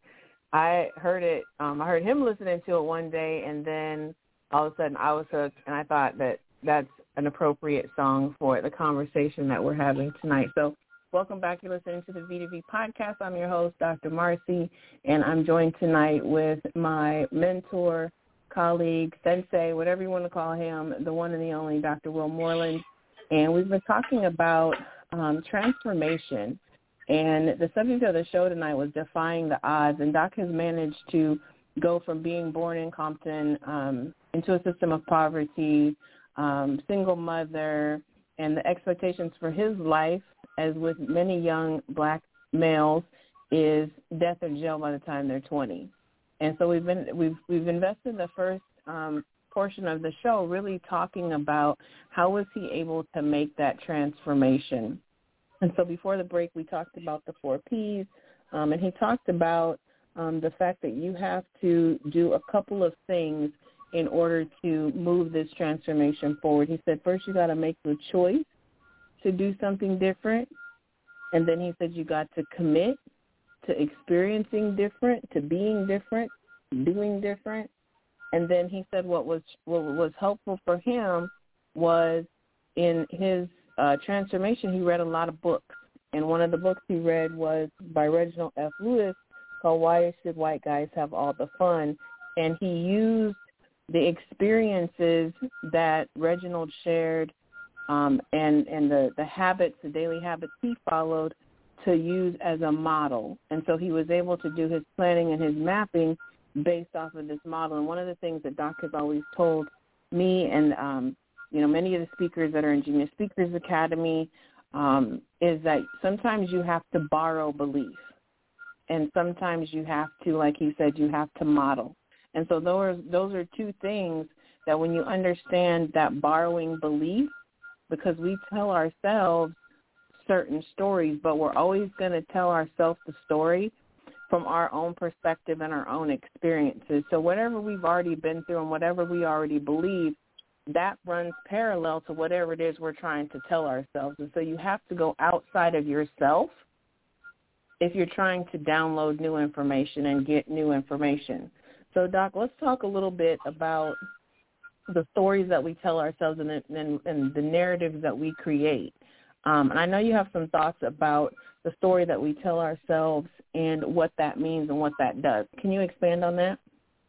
I heard it. Um, I heard him listening to it one day, and then all of a sudden I was hooked, and I thought that that's an appropriate song for the conversation that we're having tonight. So welcome back. You're listening to the V two V podcast. I'm your host, Doctor Marcy, and I'm joined tonight with my mentor, colleague, sensei, whatever you want to call him, the one and the only Doctor Will Moreland. And we've been talking about um, transformation. And the subject of the show tonight was defying the odds. And Doc has managed to go from being born in Compton um, into a system of poverty, um, single mother, and the expectations for his life, as with many young black males, is death or jail by the time they're twenty. And so we've been we've we've invested the first um, portion of the show really talking about how was he able to make that transformation. And so before the break, we talked about the four Ps, um, and he talked about um, the fact that you have to do a couple of things in order to move this transformation forward. He said, first you got to make the choice to do something different, and then he said you got to commit to experiencing different, to being different, doing different. And then he said what was what was helpful for him was in his uh, transformation, he read a lot of books. And one of the books he read was by Reginald F. Lewis called Why Should White Guys Have All the Fun? And he used the experiences that Reginald shared um, and, and the, the habits, the daily habits he followed to use as a model. And so he was able to do his planning and his mapping based off of this model. And one of the things that Doc has always told me and, um, you know, many of the speakers that are in Genius Speakers Academy um, is that sometimes you have to borrow belief. And sometimes you have to, like he said, you have to model. And so those, those are two things that when you understand that borrowing belief, because we tell ourselves certain stories, but we're always going to tell ourselves the story from our own perspective and our own experiences. So whatever we've already been through and whatever we already believe, that runs parallel to whatever it is we're trying to tell ourselves. And so you have to go outside of yourself if you're trying to download new information and get new information. So, Doc, let's talk a little bit about the stories that we tell ourselves and the, and, and the narratives that we create. Um, and I know you have some thoughts about the story that we tell ourselves and what that means and what that does. Can you expand on that?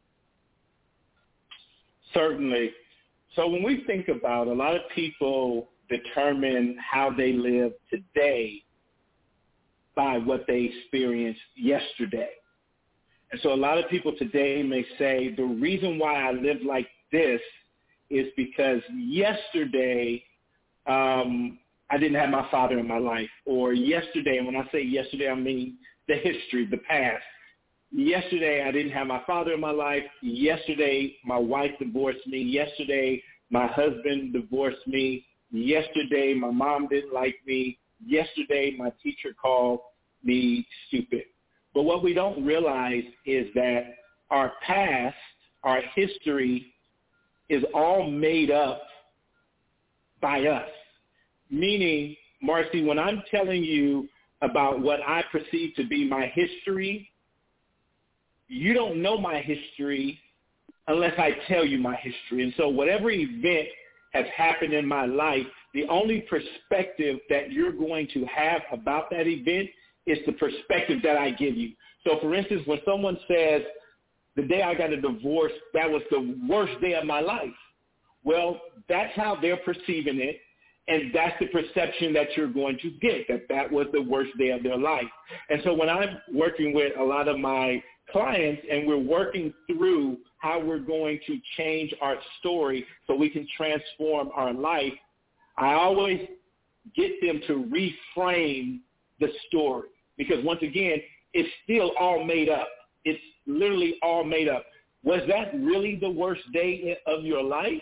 Certainly. So when we think about, a lot of people determine how they live today by what they experienced yesterday. And so a lot of people today may say, the reason why I live like this is because yesterday um, I didn't have my father in my life. Or yesterday, and when I say yesterday, I mean the history, the past. Yesterday, I didn't have my father in my life. Yesterday, my wife divorced me. Yesterday, my husband divorced me. Yesterday, my mom didn't like me. Yesterday, my teacher called me stupid. But what we don't realize is that our past, our history, is all made up by us. Meaning, Marcy, when I'm telling you about what I perceive to be my history, you don't know my history unless I tell you my history. And so whatever event has happened in my life, the only perspective that you're going to have about that event is the perspective that I give you. So, for instance, when someone says, the day I got a divorce, that was the worst day of my life, well, that's how they're perceiving it, and that's the perception that you're going to get, that that was the worst day of their life. And so when I'm working with a lot of my clients and we're working through how we're going to change our story so we can transform our life, I always get them to reframe the story. Because once again, it's still all made up. It's literally all made up. Was that really the worst day of your life?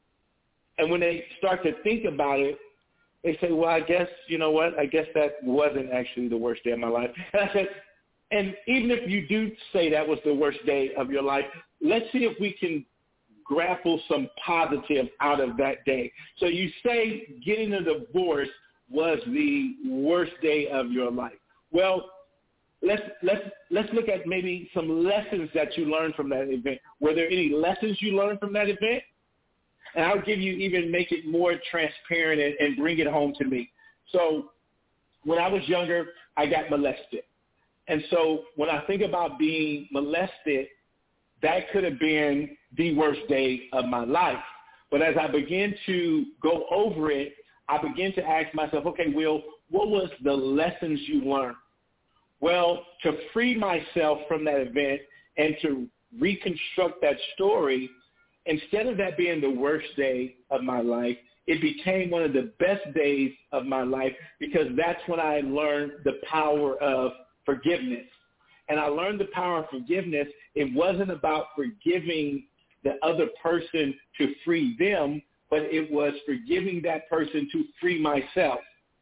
And when they start to think about it, they say, well, I guess, you know what, I guess that wasn't actually the worst day of my life. And I said, and even if you do say that was the worst day of your life, let's see if we can grapple some positive out of that day. So you say getting a divorce was the worst day of your life. Well, let's let's let's look at maybe some lessons that you learned from that event. Were there any lessons you learned from that event? And I'll give you even make it more transparent and, and bring it home to me. So when I was younger, I got molested. And so when I think about being molested, that could have been the worst day of my life. But as I began to go over it, I began to ask myself, okay, Will, what was the lessons you learned? Well, to free myself from that event and to reconstruct that story, instead of that being the worst day of my life, it became one of the best days of my life because that's when I learned the power of forgiveness. And I learned the power of forgiveness. It wasn't about forgiving the other person to free them, but it was forgiving that person to free myself.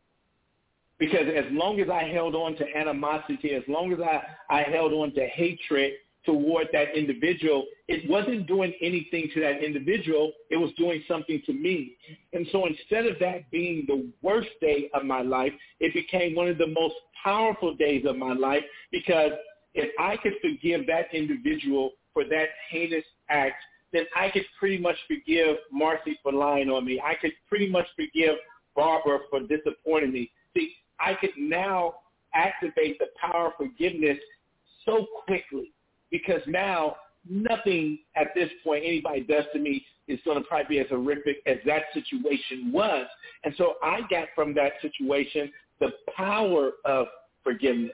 Because as long as I held on to animosity, as long as I, I held on to hatred toward that individual, it wasn't doing anything to that individual. It was doing something to me. And so instead of that being the worst day of my life, it became one of the most powerful days of my life because if I could forgive that individual for that heinous act, then I could pretty much forgive Marcy for lying on me. I could pretty much forgive Barbara for disappointing me. See, I could now activate the power of forgiveness so quickly because now nothing at this point anybody does to me is going to probably be as horrific as that situation was. And so I got from that situation the power of forgiveness.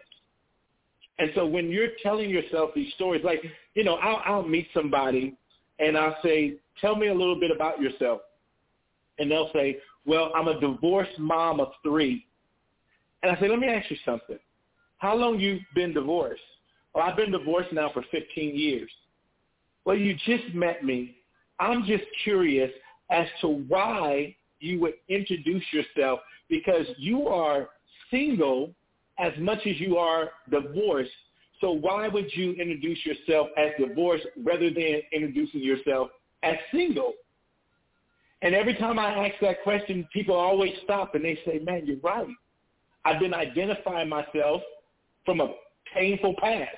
And so when you're telling yourself these stories, like, you know, I'll, I'll meet somebody and I'll say, tell me a little bit about yourself. And they'll say, well, I'm a divorced mom of three. And I say, let me ask you something. How long you been divorced? Well, I've been divorced now for fifteen years. Well, you just met me. I'm just curious as to why you would introduce yourself because you are single as much as you are divorced. So why would you introduce yourself as divorced rather than introducing yourself as single? And every time I ask that question, people always stop and they say, man, you're right. I've been identifying myself from a painful past.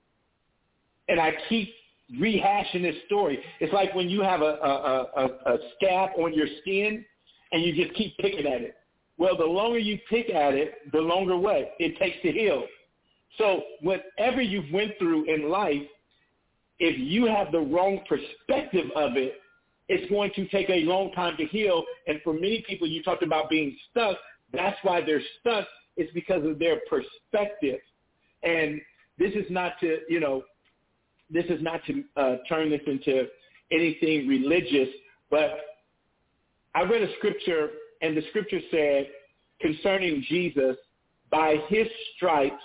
And I keep rehashing this story. It's like when you have a, a, a, a scab on your skin and you just keep picking at it. Well, the longer you pick at it, the longer what? It takes to heal. So whatever you've went through in life, if you have the wrong perspective of it, it's going to take a long time to heal. And for many people, you talked about being stuck. That's why they're stuck. It's because of their perspective. And this is not to, you know, this is not to uh, turn this into anything religious, but I read a scripture, and the scripture said concerning Jesus, by his stripes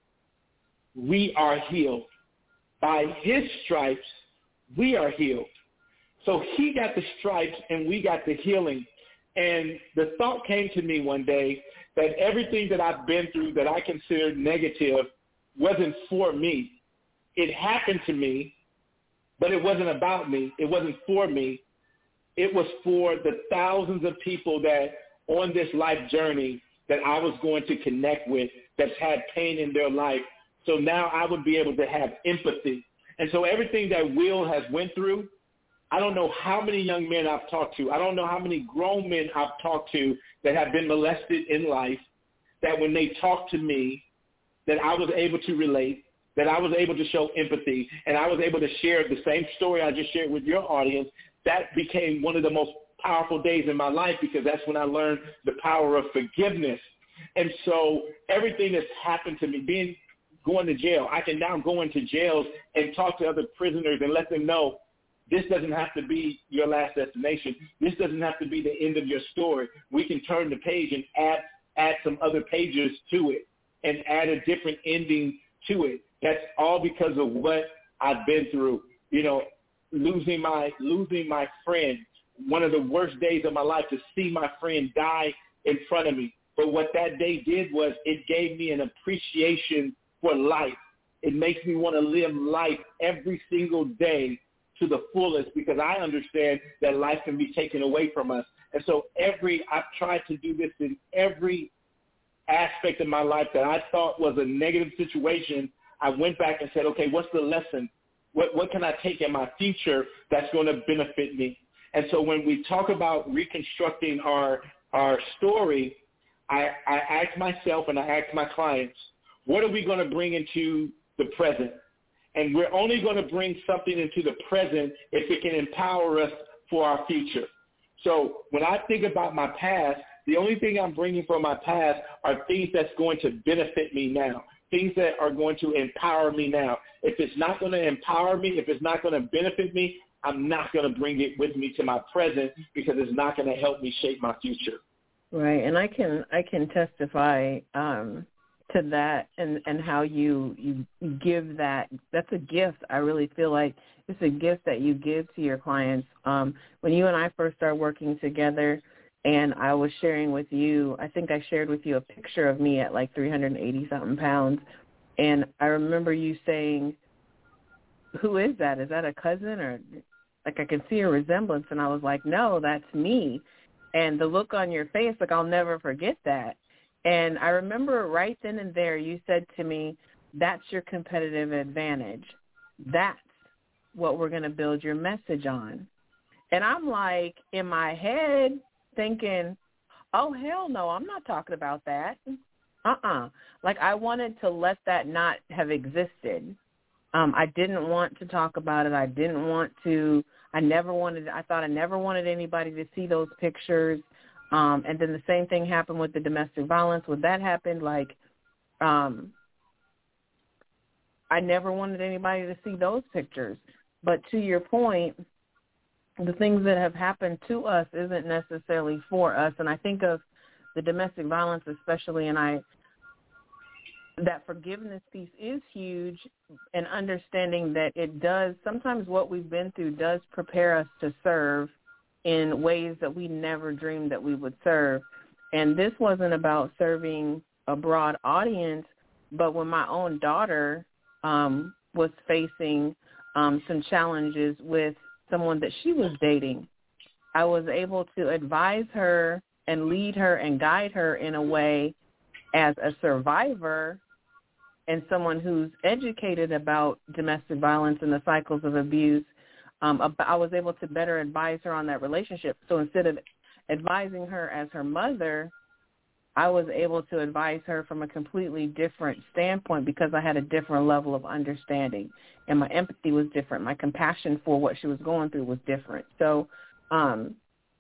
we are healed. By his stripes we are healed. So he got the stripes and we got the healing. And the thought came to me one day that everything that I've been through that I considered negative wasn't for me. It happened to me, but it wasn't about me. It wasn't for me. It was for the thousands of people that on this life journey that I was going to connect with that's had pain in their life. So now I would be able to have empathy. And so everything that Will has went through, I don't know how many young men I've talked to. I don't know how many grown men I've talked to that have been molested in life, that when they talk to me, that I was able to relate, that I was able to show empathy, and I was able to share the same story I just shared with your audience. That became one of the most powerful days in my life because that's when I learned the power of forgiveness. And so everything that's happened to me, being going to jail, I can now go into jails and talk to other prisoners and let them know this doesn't have to be your last destination. This doesn't have to be the end of your story. We can turn the page and add add some other pages to it and add a different ending to it. That's all because of what I've been through. You know, losing my losing my friend, one of the worst days of my life, to see my friend die in front of me. But what that day did was it gave me an appreciation for life. It makes me want to live life every single day to the fullest, because I understand that life can be taken away from us. And so every, I've tried to do this in every aspect of my life that I thought was a negative situation. I went back and said, okay, what's the lesson? What, what can I take in my future that's going to benefit me? And so when we talk about reconstructing our, our story, I, I ask myself and I ask my clients, what are we going to bring into the present? And we're only going to bring something into the present if it can empower us for our future. So when I think about my past, the only thing I'm bringing from my past are things that's going to benefit me now, things that are going to empower me now. If it's not going to empower me, if it's not going to benefit me, I'm not going to bring it with me to my present, because it's not going to help me shape my future. Right, and I can I can testify um, to that, and, and how you, you give that. That's a gift. I really feel like it's a gift that you give to your clients. Um, when you and I first started working together, and I was sharing with you, I think I shared with you a picture of me at like three hundred eighty something pounds, and I remember you saying, "Who is that? Is that a cousin?" Or like, I can see a resemblance, and I was like, "No, that's me." And the look on your face, like, I'll never forget that. And I remember right then and there you said to me, that's your competitive advantage. That's what we're going to build your message on. And I'm like, in my head, thinking, oh, hell no, I'm not talking about that. Uh-uh. Like, I wanted to let that not have existed. Um, I didn't want to talk about it. I didn't want to, I never wanted, I thought I never wanted anybody to see those pictures. Um, and then the same thing happened with the domestic violence. When that happened, like, um, I never wanted anybody to see those pictures. But to your point, the things that have happened to us isn't necessarily for us. And I think of the domestic violence especially, and I, that forgiveness piece is huge, and understanding that it does, sometimes what we've been through does prepare us to serve in ways that we never dreamed that we would serve. And this wasn't about serving a broad audience, but when my own daughter um, was facing um, some challenges with someone that she was dating, I was able to advise her and lead her and guide her in a way as a survivor and someone who's educated about domestic violence and the cycles of abuse. Um, I was able to better advise her on that relationship. So instead of advising her as her mother, I was able to advise her from a completely different standpoint, because I had a different level of understanding, and my empathy was different. My compassion for what she was going through was different. So um,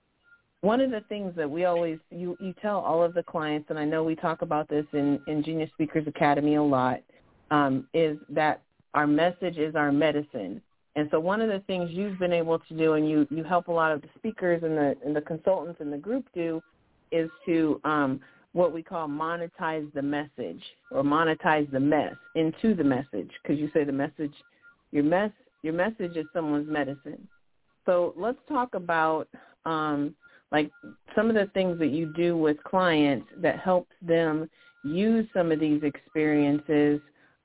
one of the things that we always, you, you tell all of the clients, and I know we talk about this in, in Genius Speakers Academy a lot, um, is that our message is our medicine. And so one of the things you've been able to do, and you, you help a lot of the speakers and the and the consultants in the group do, is to um, what we call monetize the message, or monetize the mess into the message, because you say the message, your mess, your message is someone's medicine. So let's talk about um, like some of the things that you do with clients that helps them use some of these experiences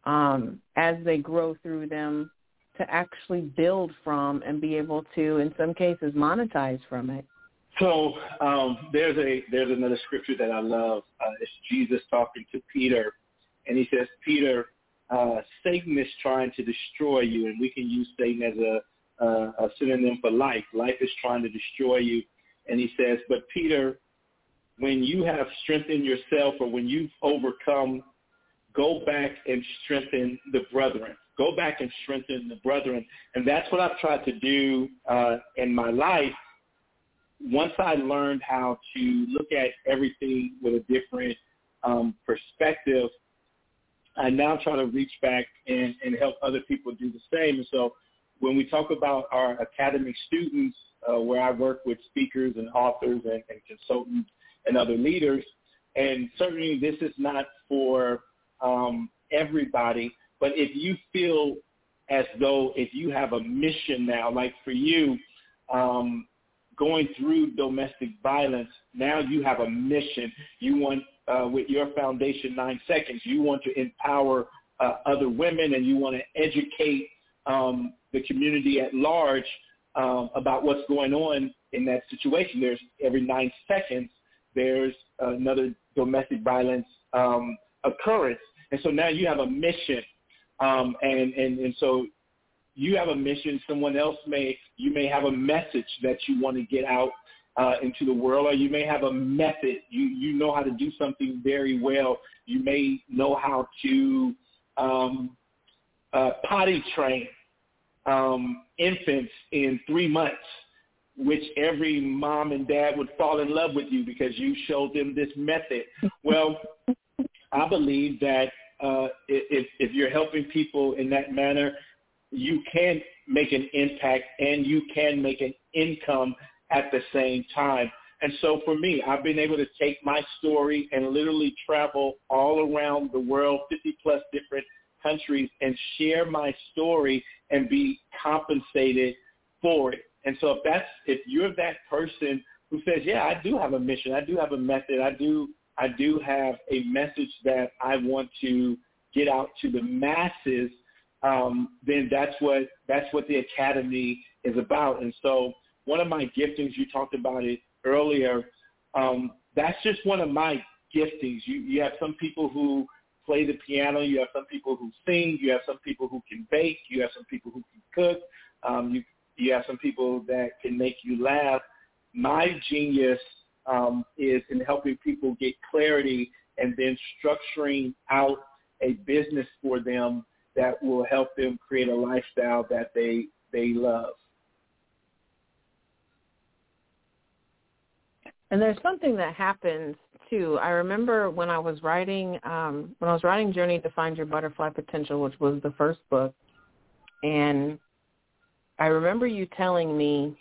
um, as they grow through them, to actually build from and be able to, in some cases, monetize from it. So um, there's a there's another scripture that I love. Uh, it's Jesus talking to Peter, and he says, Peter, uh, Satan is trying to destroy you, and we can use Satan as a, uh, a synonym for life. Life is trying to destroy you. And he says, but Peter, when you have strengthened yourself, or when you've overcome, go back and strengthen the brethren. Go back and strengthen the brethren. And that's what I've tried to do uh, in my life. Once I learned how to look at everything with a different um, perspective, I now try to reach back and, and help other people do the same. And so when we talk about our academy students, uh, where I work with speakers and authors and, and consultants and other leaders, and certainly this is not for um, everybody, But if you feel as though if you have a mission now, like for you, um, going through domestic violence, now you have a mission. You want, uh, with your foundation, Nine Seconds, you want to empower uh, other women, and you want to educate um, the community at large um, about what's going on in that situation. There's every nine seconds, there's another domestic violence um, occurrence. And so now you have a mission. Um, and, and, and so you have a mission. Someone else may, you may have a message that you want to get out uh, into the world, or you may have a method. You, you know how to do something very well. You may know how to um, uh, potty train um, infants in three months, which every mom and dad would fall in love with you because you showed them this method. Well, I believe that uh, if, if you're helping people in that manner, you can make an impact and you can make an income at the same time. And so for me, I've been able to take my story and literally travel all around the world, fifty plus different countries, and share my story and be compensated for it. And so if that's, if you're that person who says, yeah, I do have a mission, I do have a method, I do, I do have a message that I want to get out to the masses, um, then that's what, that's what the Academy is about. And so one of my giftings, you talked about it earlier, um, that's just one of my giftings. You, you have some people who play the piano, you have some people who sing, you have some people who can bake, you have some people who can cook, um, you You have some people that can make you laugh. My genius um, is in helping people get clarity and then structuring out a business for them that will help them create a lifestyle that they they love. And there's something that happens too. I remember when I was writing um, when I was writing Journey to Find Your Butterfly Potential, which was the first book, and I remember you telling me,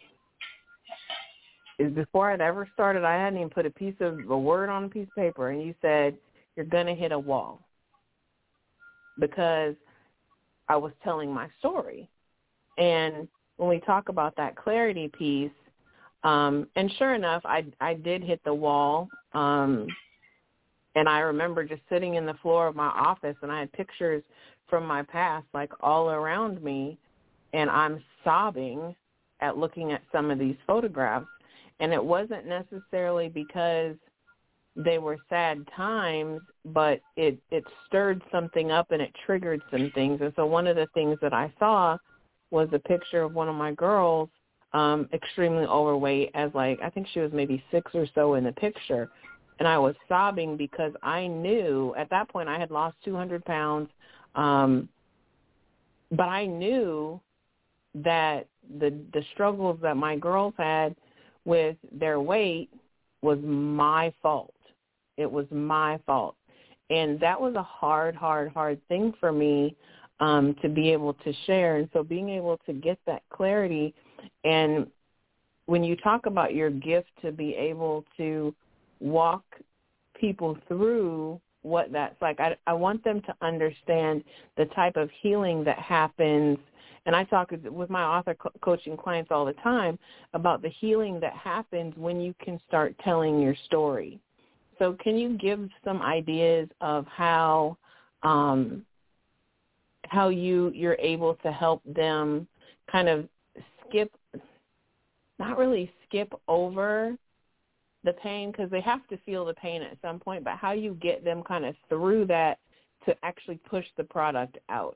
is before I'd ever started, I hadn't even put a piece of a word on a piece of paper, and you said, you're going to hit a wall, because I was telling my story. And when we talk about that clarity piece, um, and sure enough, I, I did hit the wall, um, and I remember just sitting in the floor of my office, and I had pictures from my past, like, all around me, and I'm sobbing at looking at some of these photographs. And it wasn't necessarily because they were sad times, but it, it stirred something up and it triggered some things. And so one of the things that I saw was a picture of one of my girls, um, extremely overweight, as like, I think she was maybe six or so in the picture. And I was sobbing because I knew at that point I had lost two hundred pounds, um, but I knew that the the struggles that my girls had with their weight was my fault. It was my fault. And that was a hard, hard, hard thing for me um, to be able to share. And so being able to get that clarity, and when you talk about your gift to be able to walk people through what that's like, I, I want them to understand the type of healing that happens. And I talk with my author co- coaching clients all the time about the healing that happens when you can start telling your story. So can you give some ideas of how um, how you, you're able to help them kind of skip, not really skip over the pain, because they have to feel the pain at some point, but how you get them kind of through that to actually push the product out?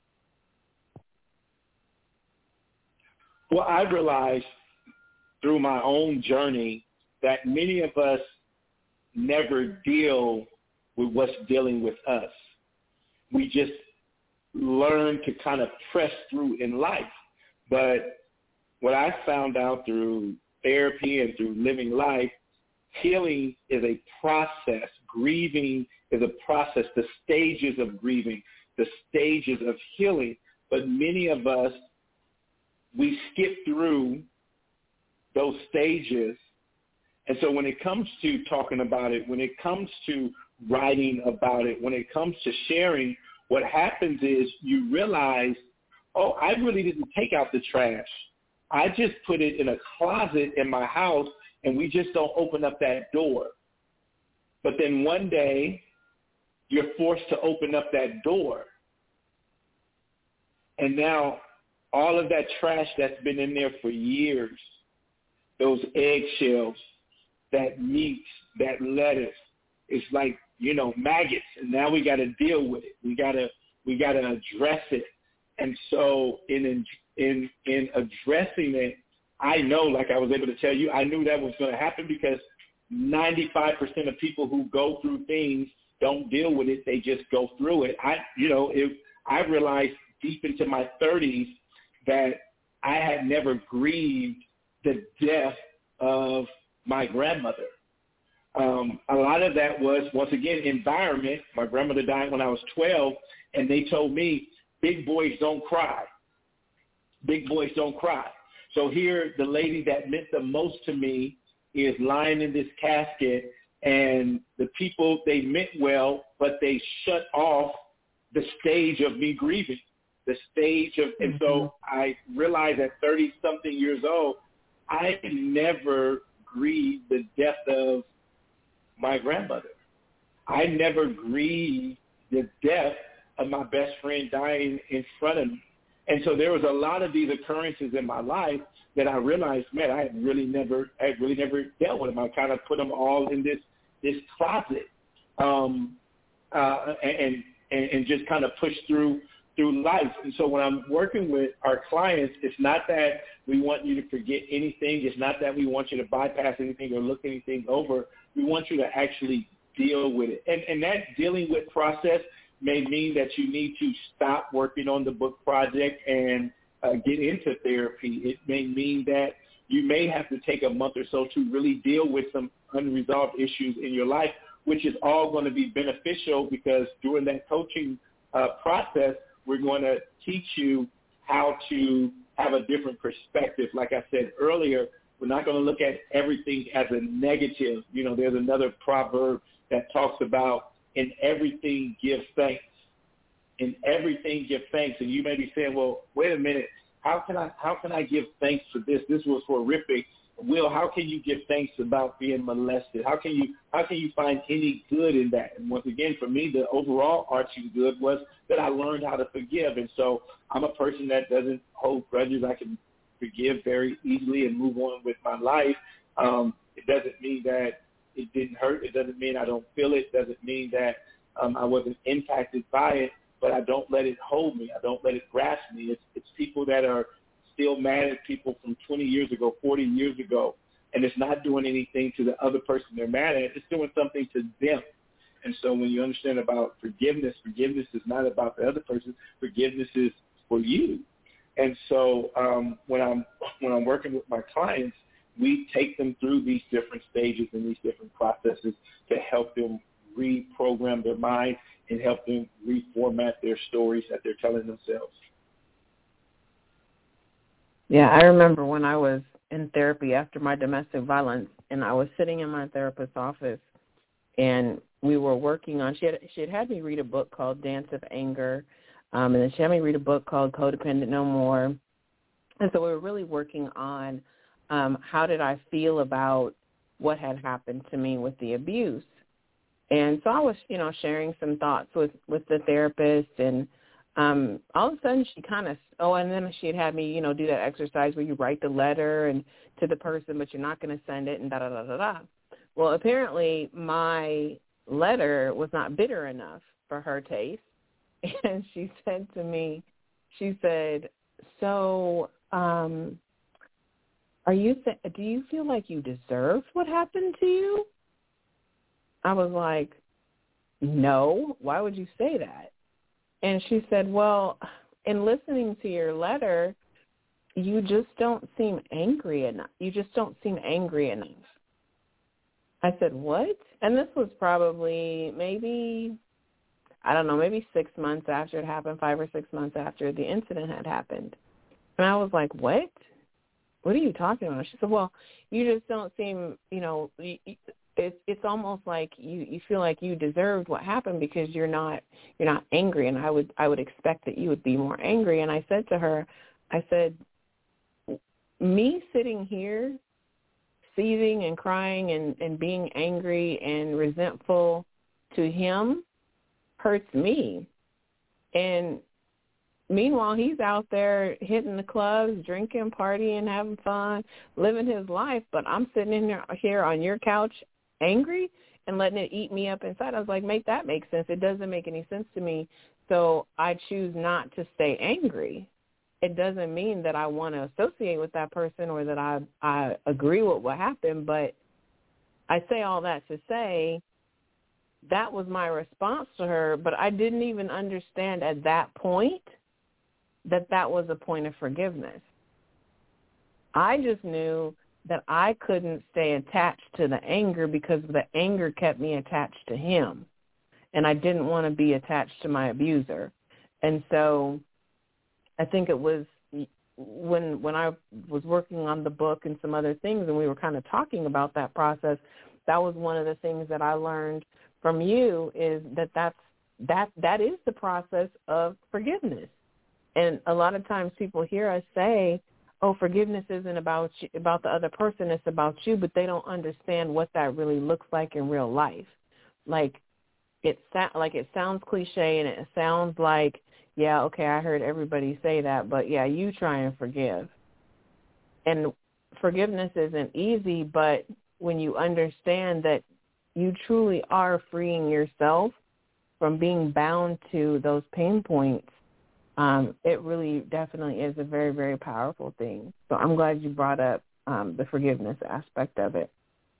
Well, I realized through my own journey that many of us never deal with what's dealing with us. We just learn to kind of press through in life. But what I found out through therapy and through living life, healing is a process. Grieving is a process, the stages of grieving, the stages of healing. But many of us, we skip through those stages. And so when it comes to talking about it, when it comes to writing about it, when it comes to sharing, what happens is you realize, oh, I really didn't take out the trash. I just put it in a closet in my house, and we just don't open up that door. But then one day, you're forced to open up that door. And now all of that trash that's been in there for years, those eggshells, that meat, that lettuce, it's like, you know, maggots. And now we got to deal with it. We got to we got to address it. And so in in in addressing it, I know, like I was able to tell you, I knew that was going to happen because ninety-five percent of people who go through things don't deal with it. They just go through it. I, you know, it, I realized deep into my thirties that I had never grieved the death of my grandmother. Um, a lot of that was, once again, environment. My grandmother died when I was twelve, and they told me, big boys don't cry. Big boys don't cry. So here, the lady that meant the most to me is lying in this casket, and the people, they meant well, but they shut off the stage of me grieving, the stage of, and so I realized at thirty-something years old, I never grieved the death of my grandmother. I never grieved the death of my best friend dying in front of me. And so there was a lot of these occurrences in my life that I realized, man, I had really never, I had really never dealt with them. I kind of put them all in this this closet, um, uh, and, and and just kind of push through through life. And so when I'm working with our clients, it's not that we want you to forget anything. It's not that we want you to bypass anything or look anything over. We want you to actually deal with it. And, and that dealing with process may mean that you need to stop working on the book project and uh, get into therapy. It may mean that you may have to take a month or so to really deal with some unresolved issues in your life, which is all going to be beneficial because during that coaching uh, process, we're going to teach you how to have a different perspective. Like I said earlier, we're not going to look at everything as a negative. You know, there's another proverb that talks about in everything give thanks. In everything give thanks. And you may be saying, well, wait a minute, how can I how can I give thanks for this? This was horrific. Will, how can you give thanks about being molested? How can you how can you find any good in that? And once again, for me, the overall arching good was that I learned how to forgive. And so I'm a person that doesn't hold grudges. I can forgive very easily and move on with my life. Um, it doesn't mean that it didn't hurt. It doesn't mean I don't feel it. It doesn't mean that um, I wasn't impacted by it, but I don't let it hold me. I don't let it grasp me. It's, it's people that are still mad at people from twenty years ago, forty years ago, and it's not doing anything to the other person they're mad at. It's doing something to them. And so when you understand about forgiveness, forgiveness is not about the other person. Forgiveness is for you. And so um, when I'm when I'm working with my clients, we take them through these different stages and these different processes to help them reprogram their mind and help them reformat their stories that they're telling themselves. Yeah, I remember when I was in therapy after my domestic violence, and I was sitting in my therapist's office, and we were working on, she had, she had had me read a book called Dance of Anger, um, and then she had me read a book called Codependent No More. And so we were really working on um, how did I feel about what had happened to me with the abuse. And so I was, you know, sharing some thoughts with, with the therapist, and um, all of a sudden she kind of, oh, and then she had had me, you know, do that exercise where you write the letter and to the person, but you're not going to send it and da-da-da-da-da. Well, apparently my letter was not bitter enough for her taste. And she said to me, she said, so um, are you, th- do you feel like you deserved what happened to you? I was like, no, why would you say that? And she said, well, in listening to your letter, you just don't seem angry enough. You just don't seem angry enough. I said, what? And this was probably maybe, I don't know, maybe six months after it happened, five or six months after the incident had happened. And I was like, what? What are you talking about? She said, well, you just don't seem, you know, it's it's almost like you, you feel like you deserved what happened because you're not you're not angry, and I would I would expect that you would be more angry. And I said to her, I said, me sitting here, seething and crying and, and being angry and resentful to him hurts me. And meanwhile, he's out there hitting the clubs, drinking, partying, having fun, living his life. But I'm sitting in here, here on your couch angry and letting it eat me up inside. I was like, make that make sense. It doesn't make any sense to me. So I choose not to stay angry. It doesn't mean that I want to associate with that person or that I, I agree with what happened. But I say all that to say that was my response to her. But I didn't even understand at that point that that was a point of forgiveness. I just knew that I couldn't stay attached to the anger because the anger kept me attached to him, and I didn't want to be attached to my abuser. And so I think it was when when I was working on the book and some other things, and we were kind of talking about that process, that was one of the things that I learned from you, is that that's, that that is the process of forgiveness. And a lot of times people hear us say, oh, forgiveness isn't about you, about the other person, it's about you, but they don't understand what that really looks like in real life. Like it, like it sounds cliche, and it sounds like, yeah, okay, I heard everybody say that, but yeah, you try and forgive. And forgiveness isn't easy, but when you understand that you truly are freeing yourself from being bound to those pain points, um, it really definitely is a very, very powerful thing. So I'm glad you brought up um, the forgiveness aspect of it.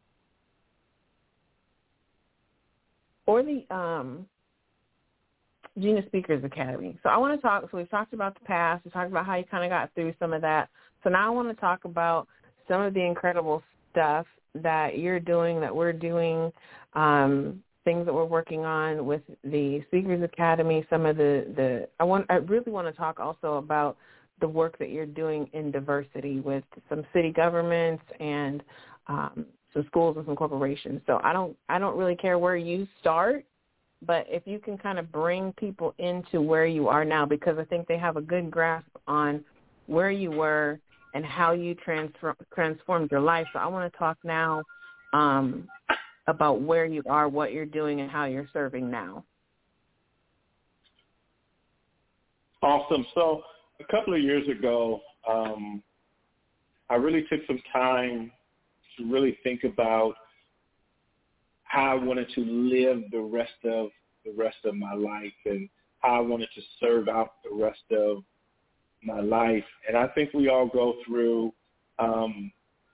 Or the um, Gina Speakers Academy. So I want to talk, so we've talked about the past, we talked about how you kind of got through some of that. So now I want to talk about some of the incredible stuff that you're doing, that we're doing, um, things that we're working on with the Speakers Academy, some of the, the I want I really want to talk also about the work that you're doing in diversity with some city governments and um, some schools and some corporations. So I don't I don't really care where you start, but if you can kind of bring people into where you are now, because I think they have a good grasp on where you were and how you transfer, transformed your life. So I want to talk now um, about where you are, what you're doing, and how you're serving now. Awesome. So a couple of years ago, um, I really took some time to really think about how I wanted to live the rest of the rest of my life and how I wanted to serve out the rest of my life. And I think we all go through um,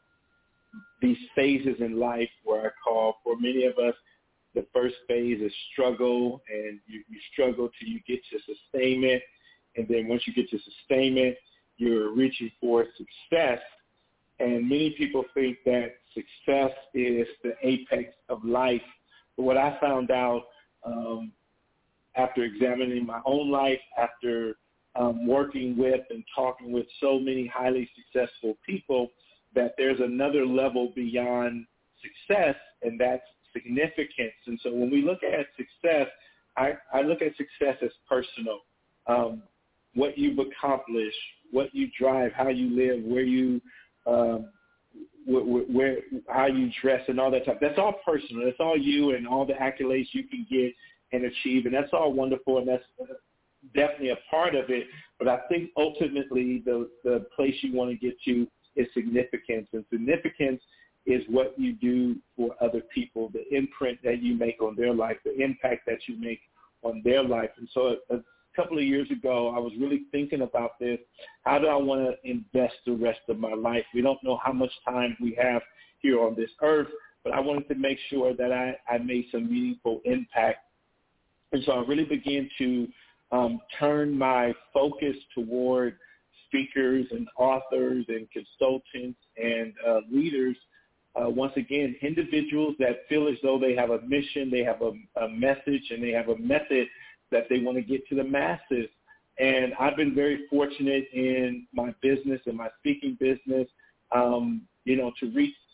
these phases in life where I call, for many of us, the first phase is struggle, and you, you struggle till you get to sustainment. And then once you get to sustainment, you're reaching for success. And many people think that success is the apex of life. But what I found out um, after examining my own life, after um, working with and talking with so many highly successful people, that there's another level beyond success, and that's significance. And so when we look at success, I, I look at success as personal. Um, what you've accomplished, what you drive, how you live, where you um, where, where, how you dress and all that stuff. That's all personal. That's all you and all the accolades you can get and achieve, and that's all wonderful, and that's definitely a part of it. But I think ultimately the, the place you want to get to is significance, and significance is what you do for other people, the imprint that you make on their life, the impact that you make on their life. And so a, a couple of years ago, I was really thinking about this. How do I want to invest the rest of my life? We don't know how much time we have here on this earth, but I wanted to make sure that I, I made some meaningful impact. And so I really began to um, turn my focus toward speakers and authors and consultants and uh, leaders, uh, once again, individuals that feel as though they have a mission, they have a, a message, and they have a method that they want to get to the masses. And I've been very fortunate in my business and my speaking business, um, you know, to reach,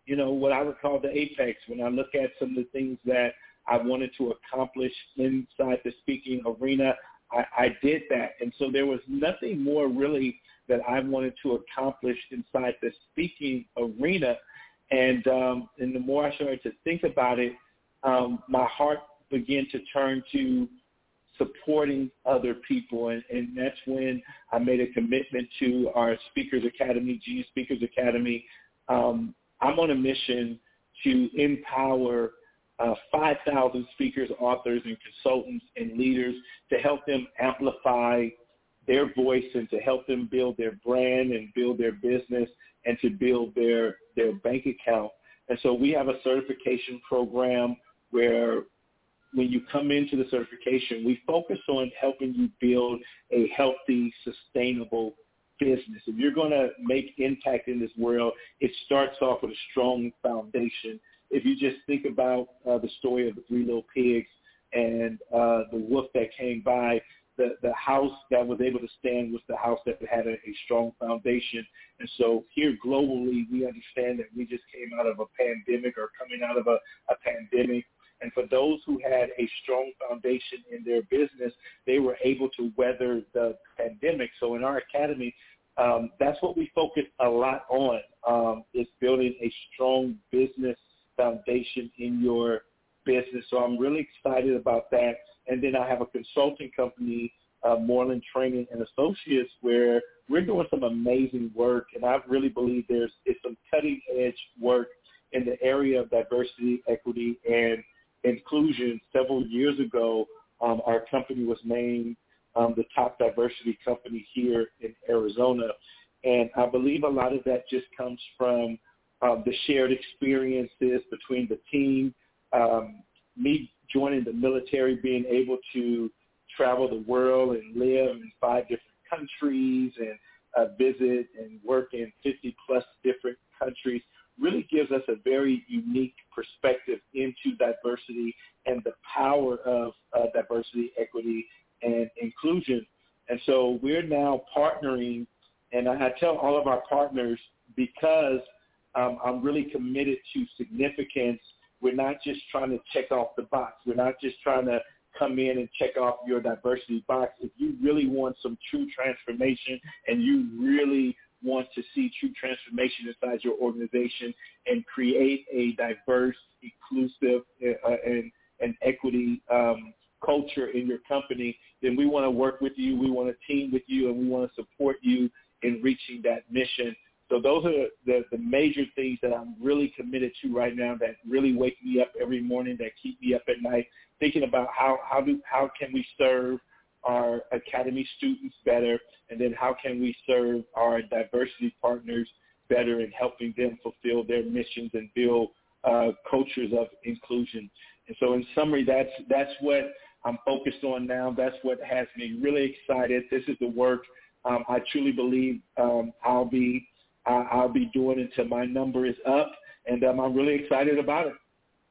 you know, what I would call the apex. When I look at some of the things that I wanted to accomplish inside the speaking arena, I, I did that. And so there was nothing more really that I wanted to accomplish inside the speaking arena. And um, and the more I started to think about it, um, my heart began to turn to supporting other people. And, and that's when I made a commitment to our Speakers Academy, Genius Speakers Academy. Um, I'm on a mission to empower uh, five thousand speakers, authors, and consultants and leaders to help them amplify their voice and to help them build their brand and build their business and to build their, their bank account. And so we have a certification program where when you come into the certification, we focus on helping you build a healthy, sustainable business. If you're going to make impact in this world, it starts off with a strong foundation. If you just think about uh, the story of the three little pigs and uh, the wolf that came by, the, the house that was able to stand was the house that had a, a strong foundation. And so here globally, we understand that we just came out of a pandemic or coming out of a, a pandemic. And for those who had a strong foundation in their business, they were able to weather the pandemic. So in our academy, um, that's what we focus a lot on, um, is building a strong business foundation in your business. So I'm really excited about that. And then I have a consulting company, uh, Moreland Training and Associates, where we're doing some amazing work. And I really believe there's it's some cutting-edge work in the area of diversity, equity, and inclusion. Several years ago, um, our company was named um, the top diversity company here in Arizona. And I believe a lot of that just comes from um, the shared experiences between the team, um, me joining the military, being able to travel the world and live in five different countries and uh, visit and work in fifty plus different countries really gives us a very unique perspective into diversity and the power of uh, diversity, equity, and inclusion. And so we're now partnering, and I tell all of our partners, because um, I'm really committed to significance, we're not just trying to check off the box. We're not just trying to come in and check off your diversity box. If you really want some true transformation and you really want to see true transformation inside your organization and create a diverse, inclusive, uh, and, and equity um, culture in your company, then we want to work with you. We want to team with you, and we want to support you in reaching that mission. So those are the, the major things that I'm really committed to right now that really wake me up every morning, that keep me up at night, thinking about how, how, do, how can we serve our academy students better, and then how can we serve our diversity partners better in helping them fulfill their missions and build uh, cultures of inclusion. And so in summary, that's that's what I'm focused on now. That's what has me really excited. This is the work um, I truly believe um, I'll be uh, I'll be doing until my number is up, and um, I'm really excited about it.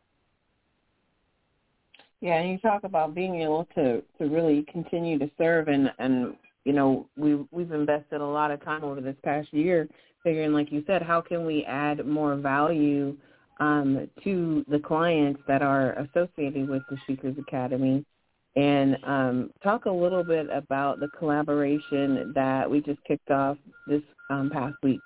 Yeah, and you talk about being able to, to really continue to serve, and, and you know, we, we've invested a lot of time over this past year figuring, like you said, how can we add more value um, to the clients that are associated with the Speakers Academy, and um, talk a little bit about the collaboration that we just kicked off this um, past week.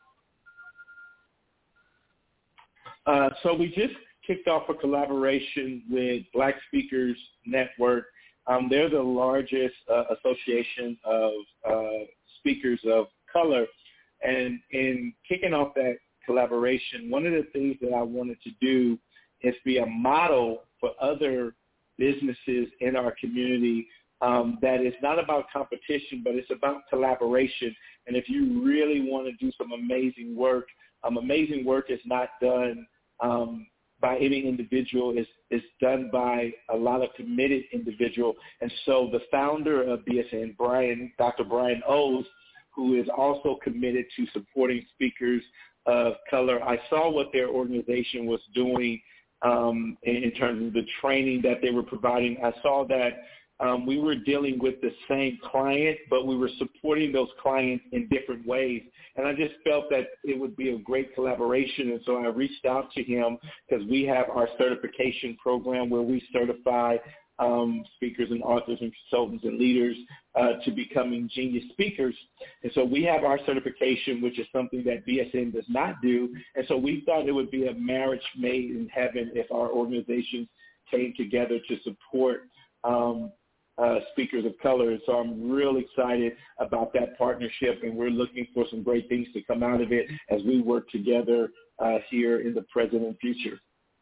Uh, so we just kicked off a collaboration with Black Speakers Network. Um, they're the largest uh, association of uh, speakers of color. And in kicking off that collaboration, one of the things that I wanted to do is be a model for other businesses in our community um, that is not about competition, but it's about collaboration. And if you really want to do some amazing work, um, amazing work is not done um, by any individual, is is done by a lot of committed individual. And so the founder of B S N, Brian, Doctor Brian O's, who is also committed to supporting speakers of color, I saw what their organization was doing um, in, in terms of the training that they were providing. I saw that um, we were dealing with the same client, but we were supporting those clients in different ways. And I just felt that it would be a great collaboration. And so I reached out to him because we have our certification program where we certify um, speakers and authors and consultants and leaders uh, to becoming genius speakers. And so we have our certification, which is something that B S N does not do. And so we thought it would be a marriage made in heaven if our organizations came together to support um, uh, speakers of color. And so I'm really excited about that partnership, and we're looking for some great things to come out of it as we work together uh, here in the present and future.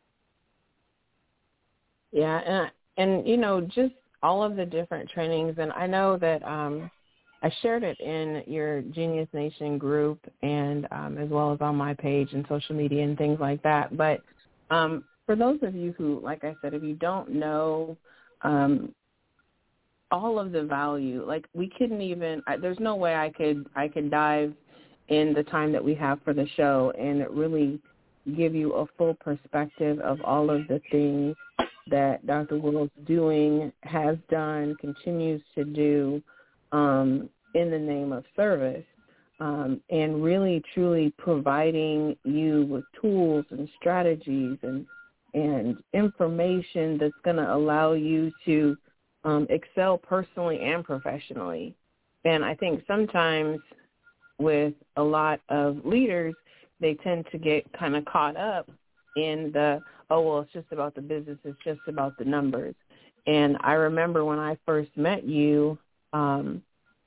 Yeah, and, and, you know, just all of the different trainings, and I know that um, I shared it in your Genius Nation group and um, as well as on my page and social media and things like that. But um, for those of you who, like I said, if you don't know um, all of the value, like we couldn't even, I, there's no way I could I could dive in the time that we have for the show and really give you a full perspective of all of the things that Doctor Will's doing, has done, continues to do um, in the name of service, um, and really truly providing you with tools and strategies and and information that's going to allow you to um, excel personally and professionally. And I think sometimes with a lot of leaders, they tend to get kind of caught up in the, oh, well, it's just about the business, it's just about the numbers. And I remember when I first met you, um,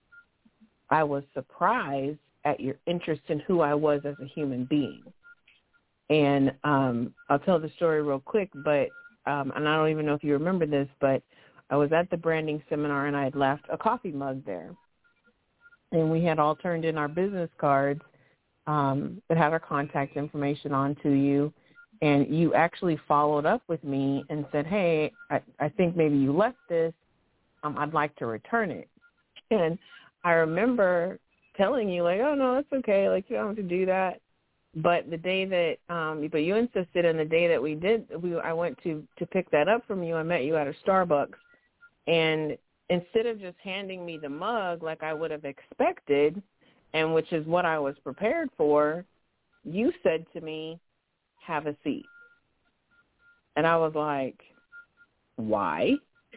I was surprised at your interest in who I was as a human being. And um, I'll tell the story real quick, but, um, and I don't even know if you remember this, but I was at the branding seminar and I had left a coffee mug there. And we had all turned in our business cards um, that had our contact information on to you. And you actually followed up with me and said, hey, I, I think maybe you left this. Um, I'd like to return it. And I remember telling you, like, oh, no, it's okay. Like, you don't have to do that. But the day that, um, but you insisted, and the day that we did, we I went to, to pick that up from you. I met you at a Starbucks. And instead of just handing me the mug like I would have expected, and which is what I was prepared for, you said to me, have a seat. And I was like, why?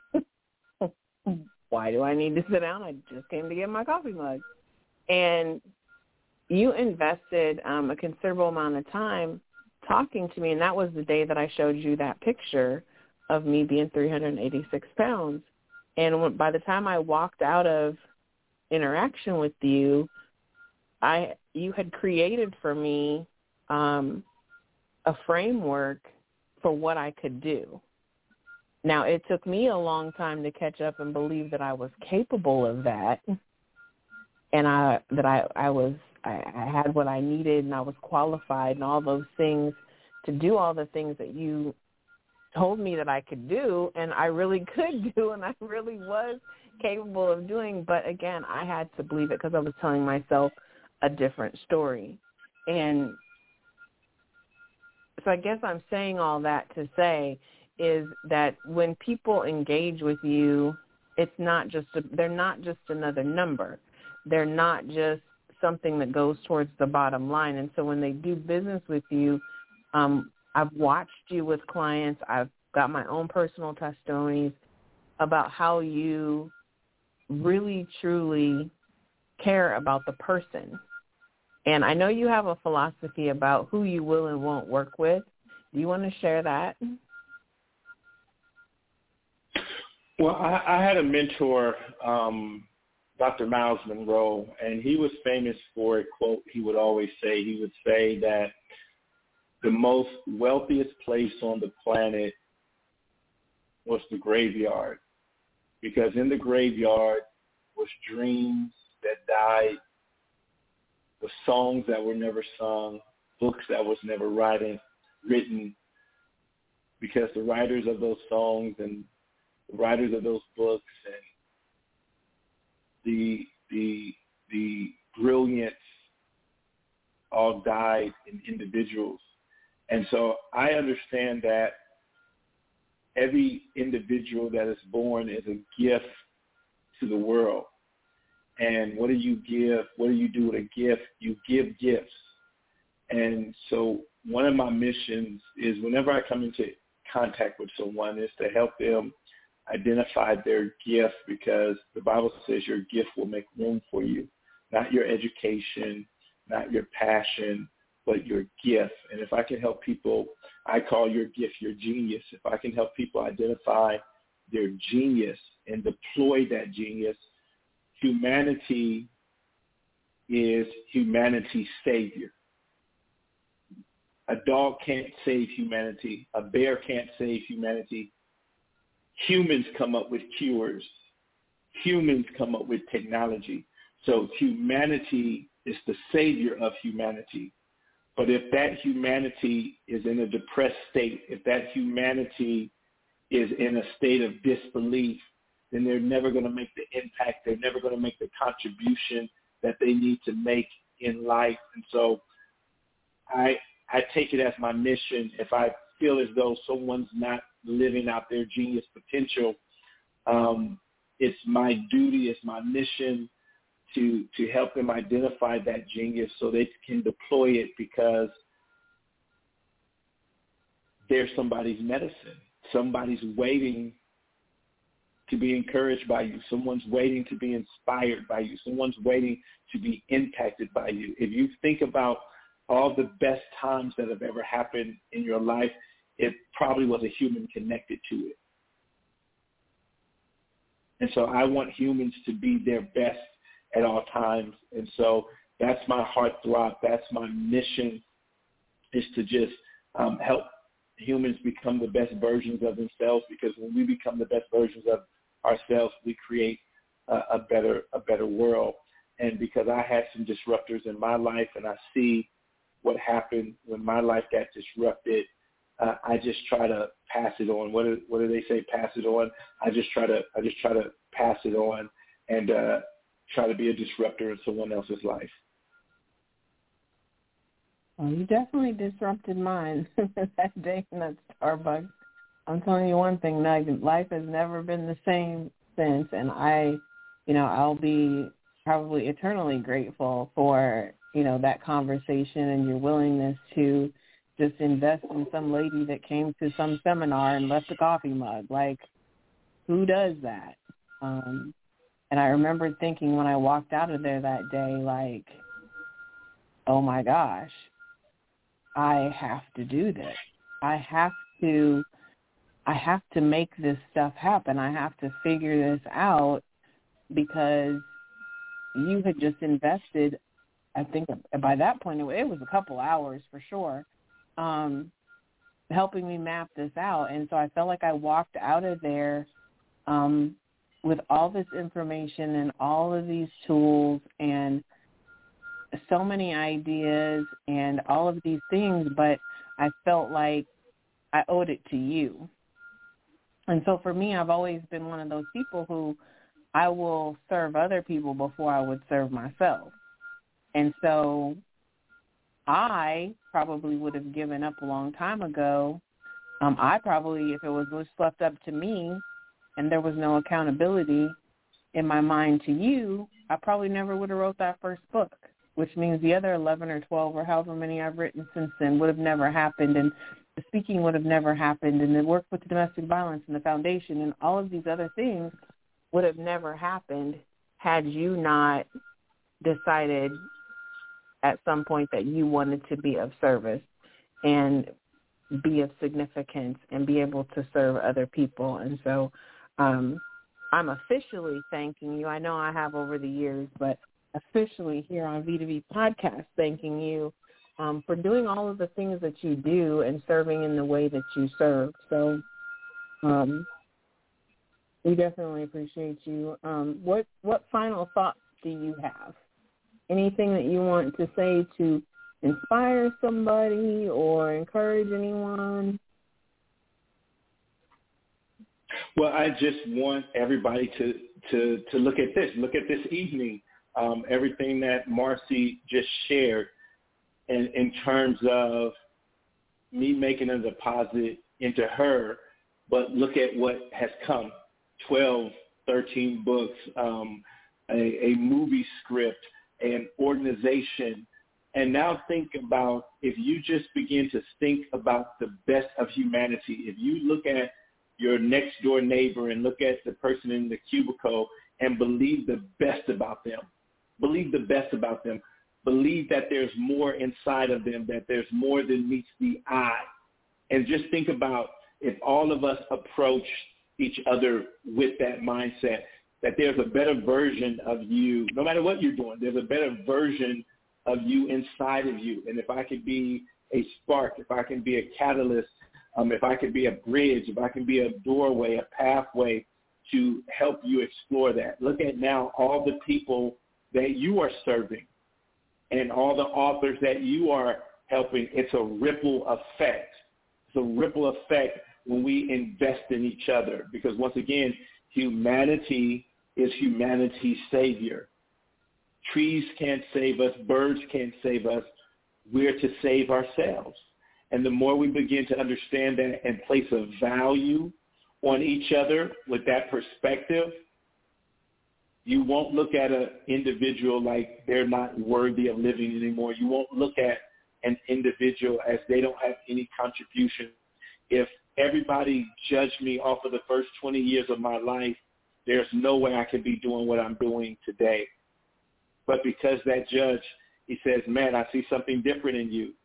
Why do I need to sit down? I just came to get my coffee mug. And you invested um, a considerable amount of time talking to me, and that was the day that I showed you that picture of me being three hundred eighty-six pounds. And when, by the time I walked out of interaction with you, I you had created for me um, a framework for what I could do. Now, it took me a long time to catch up and believe that I was capable of that, and I that I, I was I, I had what I needed, and I was qualified and all those things to do all the things that you told me that I could do, and I really could do, and I really was capable of doing. But again, I had to believe it because I was telling myself a different story. And so I guess I'm saying all that to say is that when people engage with you, it's not just a, they're not just another number. They're not just something that goes towards the bottom line. And so when they do business with you, um, I've watched you with clients. I've got my own personal testimonies about how you really, truly care about the person. And I know you have a philosophy about who you will and won't work with. Do you want to share that? Well, I, I had a mentor, um, Doctor Miles Monroe, and he was famous for a quote he would always say. He would say that the most wealthiest place on the planet was the graveyard, because in the graveyard was dreams that died, the songs that were never sung, books that was never writing, written, because the writers of those songs and the writers of those books and the the the brilliance all died in individuals. And so I understand that every individual that is born is a gift to the world. And what do you give? What do you do with a gift? You give gifts. And so one of my missions is whenever I come into contact with someone is to help them identify their gift, because the Bible says your gift will make room for you, not your education, not your passion, but your gift. And if I can help people, I call your gift your genius. If I can help people identify their genius and deploy that genius, humanity is humanity's savior. A dog can't save humanity. A bear can't save humanity. Humans come up with cures. Humans come up with technology. So humanity is the savior of humanity. But if that humanity is in a depressed state, if that humanity is in a state of disbelief, then they're never going to make the impact. They're never going to make the contribution that they need to make in life. And so I I take it as my mission. If I feel as though someone's not living out their genius potential, um, it's my duty, it's my mission to to help them identify that genius so they can deploy it, because they're somebody's medicine. Somebody's waiting to be encouraged by you. Someone's waiting to be inspired by you. Someone's waiting to be impacted by you. If you think about all the best times that have ever happened in your life, it probably was a human connected to it. And so I want humans to be their best at all times. And so that's my heartthrob. That's my mission, is to just um, help humans become the best versions of themselves, because when we become the best versions of ourselves, we create a, a better a better world. And because I had some disruptors in my life, and I see what happened when my life got disrupted, uh, I just try to pass it on. What do, what do they say? Pass it on. I just try to I just try to pass it on and uh, try to be a disruptor in someone else's life. Well, you definitely disrupted mine that day in that Starbucks. I'm telling you one thing, Nug, life has never been the same since, and I, you know, I'll be probably eternally grateful for, you know, that conversation and your willingness to just invest in some lady that came to some seminar and left a coffee mug. Like, who does that? Um, and I remember thinking when I walked out of there that day, like, oh my gosh, I have to do this. I have to, I have to make this stuff happen. I have to figure this out, because you had just invested, I think by that point, it was a couple hours for sure, um, helping me map this out. And so I felt like I walked out of there um, with all this information and all of these tools and so many ideas and all of these things, but I felt like I owed it to you. And so for me, I've always been one of those people who I will serve other people before I would serve myself. And so I probably would have given up a long time ago. Um, I probably, if it was just left up to me and there was no accountability in my mind to you, I probably never would have wrote that first book, which means the other eleven or twelve or however many I've written since then would have never happened, and the speaking would have never happened, and the work with the domestic violence and the foundation and all of these other things would have never happened had you not decided at some point that you wanted to be of service and be of significance and be able to serve other people. And so um, I'm officially thanking you. I know I have over the years, but officially here on V two V Podcast, thanking you um, for doing all of the things that you do and serving in the way that you serve. So um, we definitely appreciate you. Um, what what final thoughts do you have? Anything that you want to say to inspire somebody or encourage anyone? Well, I just want everybody to, to, to look at this. Look at this evening, um, everything that Marcy just shared in, in terms of me making a deposit into her but look at what has come, twelve, thirteen books, um, a, a movie script, an organization. And now think about, if you just begin to think about the best of humanity, if you look at your next door neighbor and look at the person in the cubicle and believe the best about them, believe the best about them, believe that there's more inside of them, that there's more than meets the eye. And just think about if all of us approach each other with that mindset, that there's a better version of you, no matter what you're doing, there's a better version of you inside of you. And if I could be a spark, if I can be a catalyst, um, if I could be a bridge, if I can be a doorway, a pathway to help you explore that. Look at now all the people that you are serving and all the authors that you are helping. It's a ripple effect. It's a ripple effect when we invest in each other, because once again, humanity is humanity's savior. Trees can't save us. Birds can't save us. We're to save ourselves. And the more we begin to understand that and place a value on each other with that perspective, you won't look at an individual like they're not worthy of living anymore. You won't look at an individual as they don't have any contribution. If everybody judged me off of the first twenty years of my life, there's no way I could be doing what I'm doing today. But because that judge, he says, man, I see something different in you.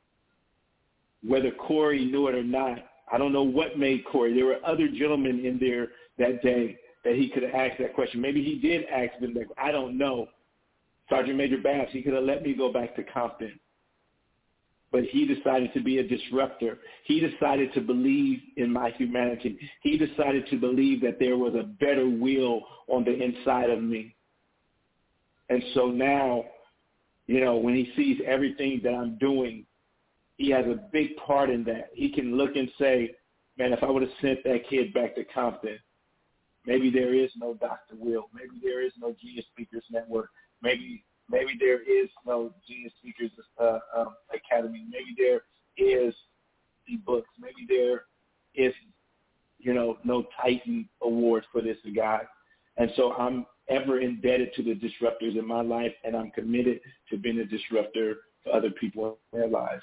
Whether Corey knew it or not, I don't know what made Corey. There were other gentlemen in there that day that he could have asked that question. Maybe he did ask them that. I don't know. Sergeant Major Bass, he could have let me go back to Compton. But he decided to be a disruptor. He decided to believe in my humanity. He decided to believe that there was a better will on the inside of me. And so now, you know, when he sees everything that I'm doing, he has a big part in that. He can look and say, man, if I would have sent that kid back to Compton, maybe there is no Doctor Will. Maybe there is no Genius Speakers Network. Maybe maybe there is no Genius Speakers uh, um, Academy. Maybe there is the books. Maybe there is, you know, no Titan Award for this guy. And so I'm ever indebted to the disruptors in my life, and I'm committed to being a disruptor for other people in their lives.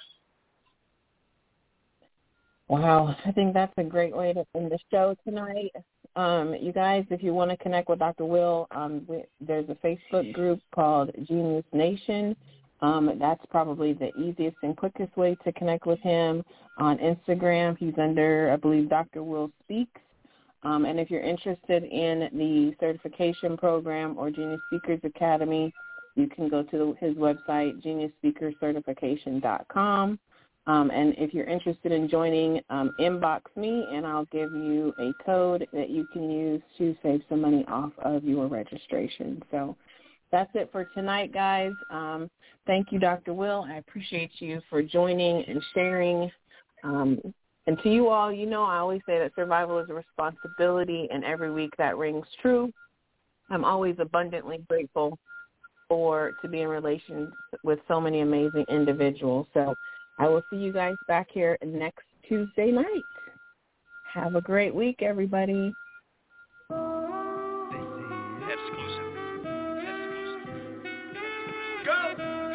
Wow, I think that's a great way to end the show tonight. Um, you guys, if you want to connect with Doctor Will, um, we, there's a Facebook group called Genius Nation. Um, that's probably the easiest and quickest way to connect with him. On Instagram, he's under, I believe, Doctor Will Speaks. Um, and if you're interested in the certification program or Genius Speakers Academy, you can go to his website, genius speaker certification dot com. Um, and if you're interested in joining, um, inbox me, and I'll give you a code that you can use to save some money off of your registration. So that's it for tonight, guys. Um, thank you, Doctor Will. I appreciate you for joining and sharing. Um, and to you all, you know I always say that survival is a responsibility, and every week that rings true. I'm always abundantly grateful for to be in relations with so many amazing individuals. So I will see you guys back here next Tuesday night. Have a great week, everybody. Exclusive. Exclusive. Go.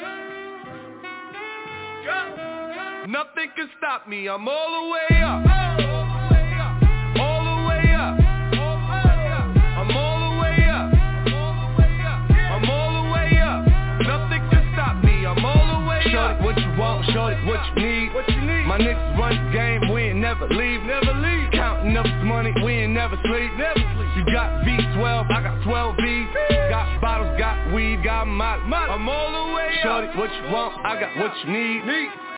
Go. Nothing can stop me. I'm all the way up. All the way up. I'm all the way up. I'm all the way up. Nothing can stop me. I'm all the way up. Shorty, what you want? Shorty, what you need? What you need? My niggas run the game. We ain't never leave. Never leave. Counting up this money. We ain't never sleep. Never sleep. You got V twelve. I got twelve V's. Got bottles. Got weed. Got my. I'm all the way up. Shorty, what you want? I got what you need. Need.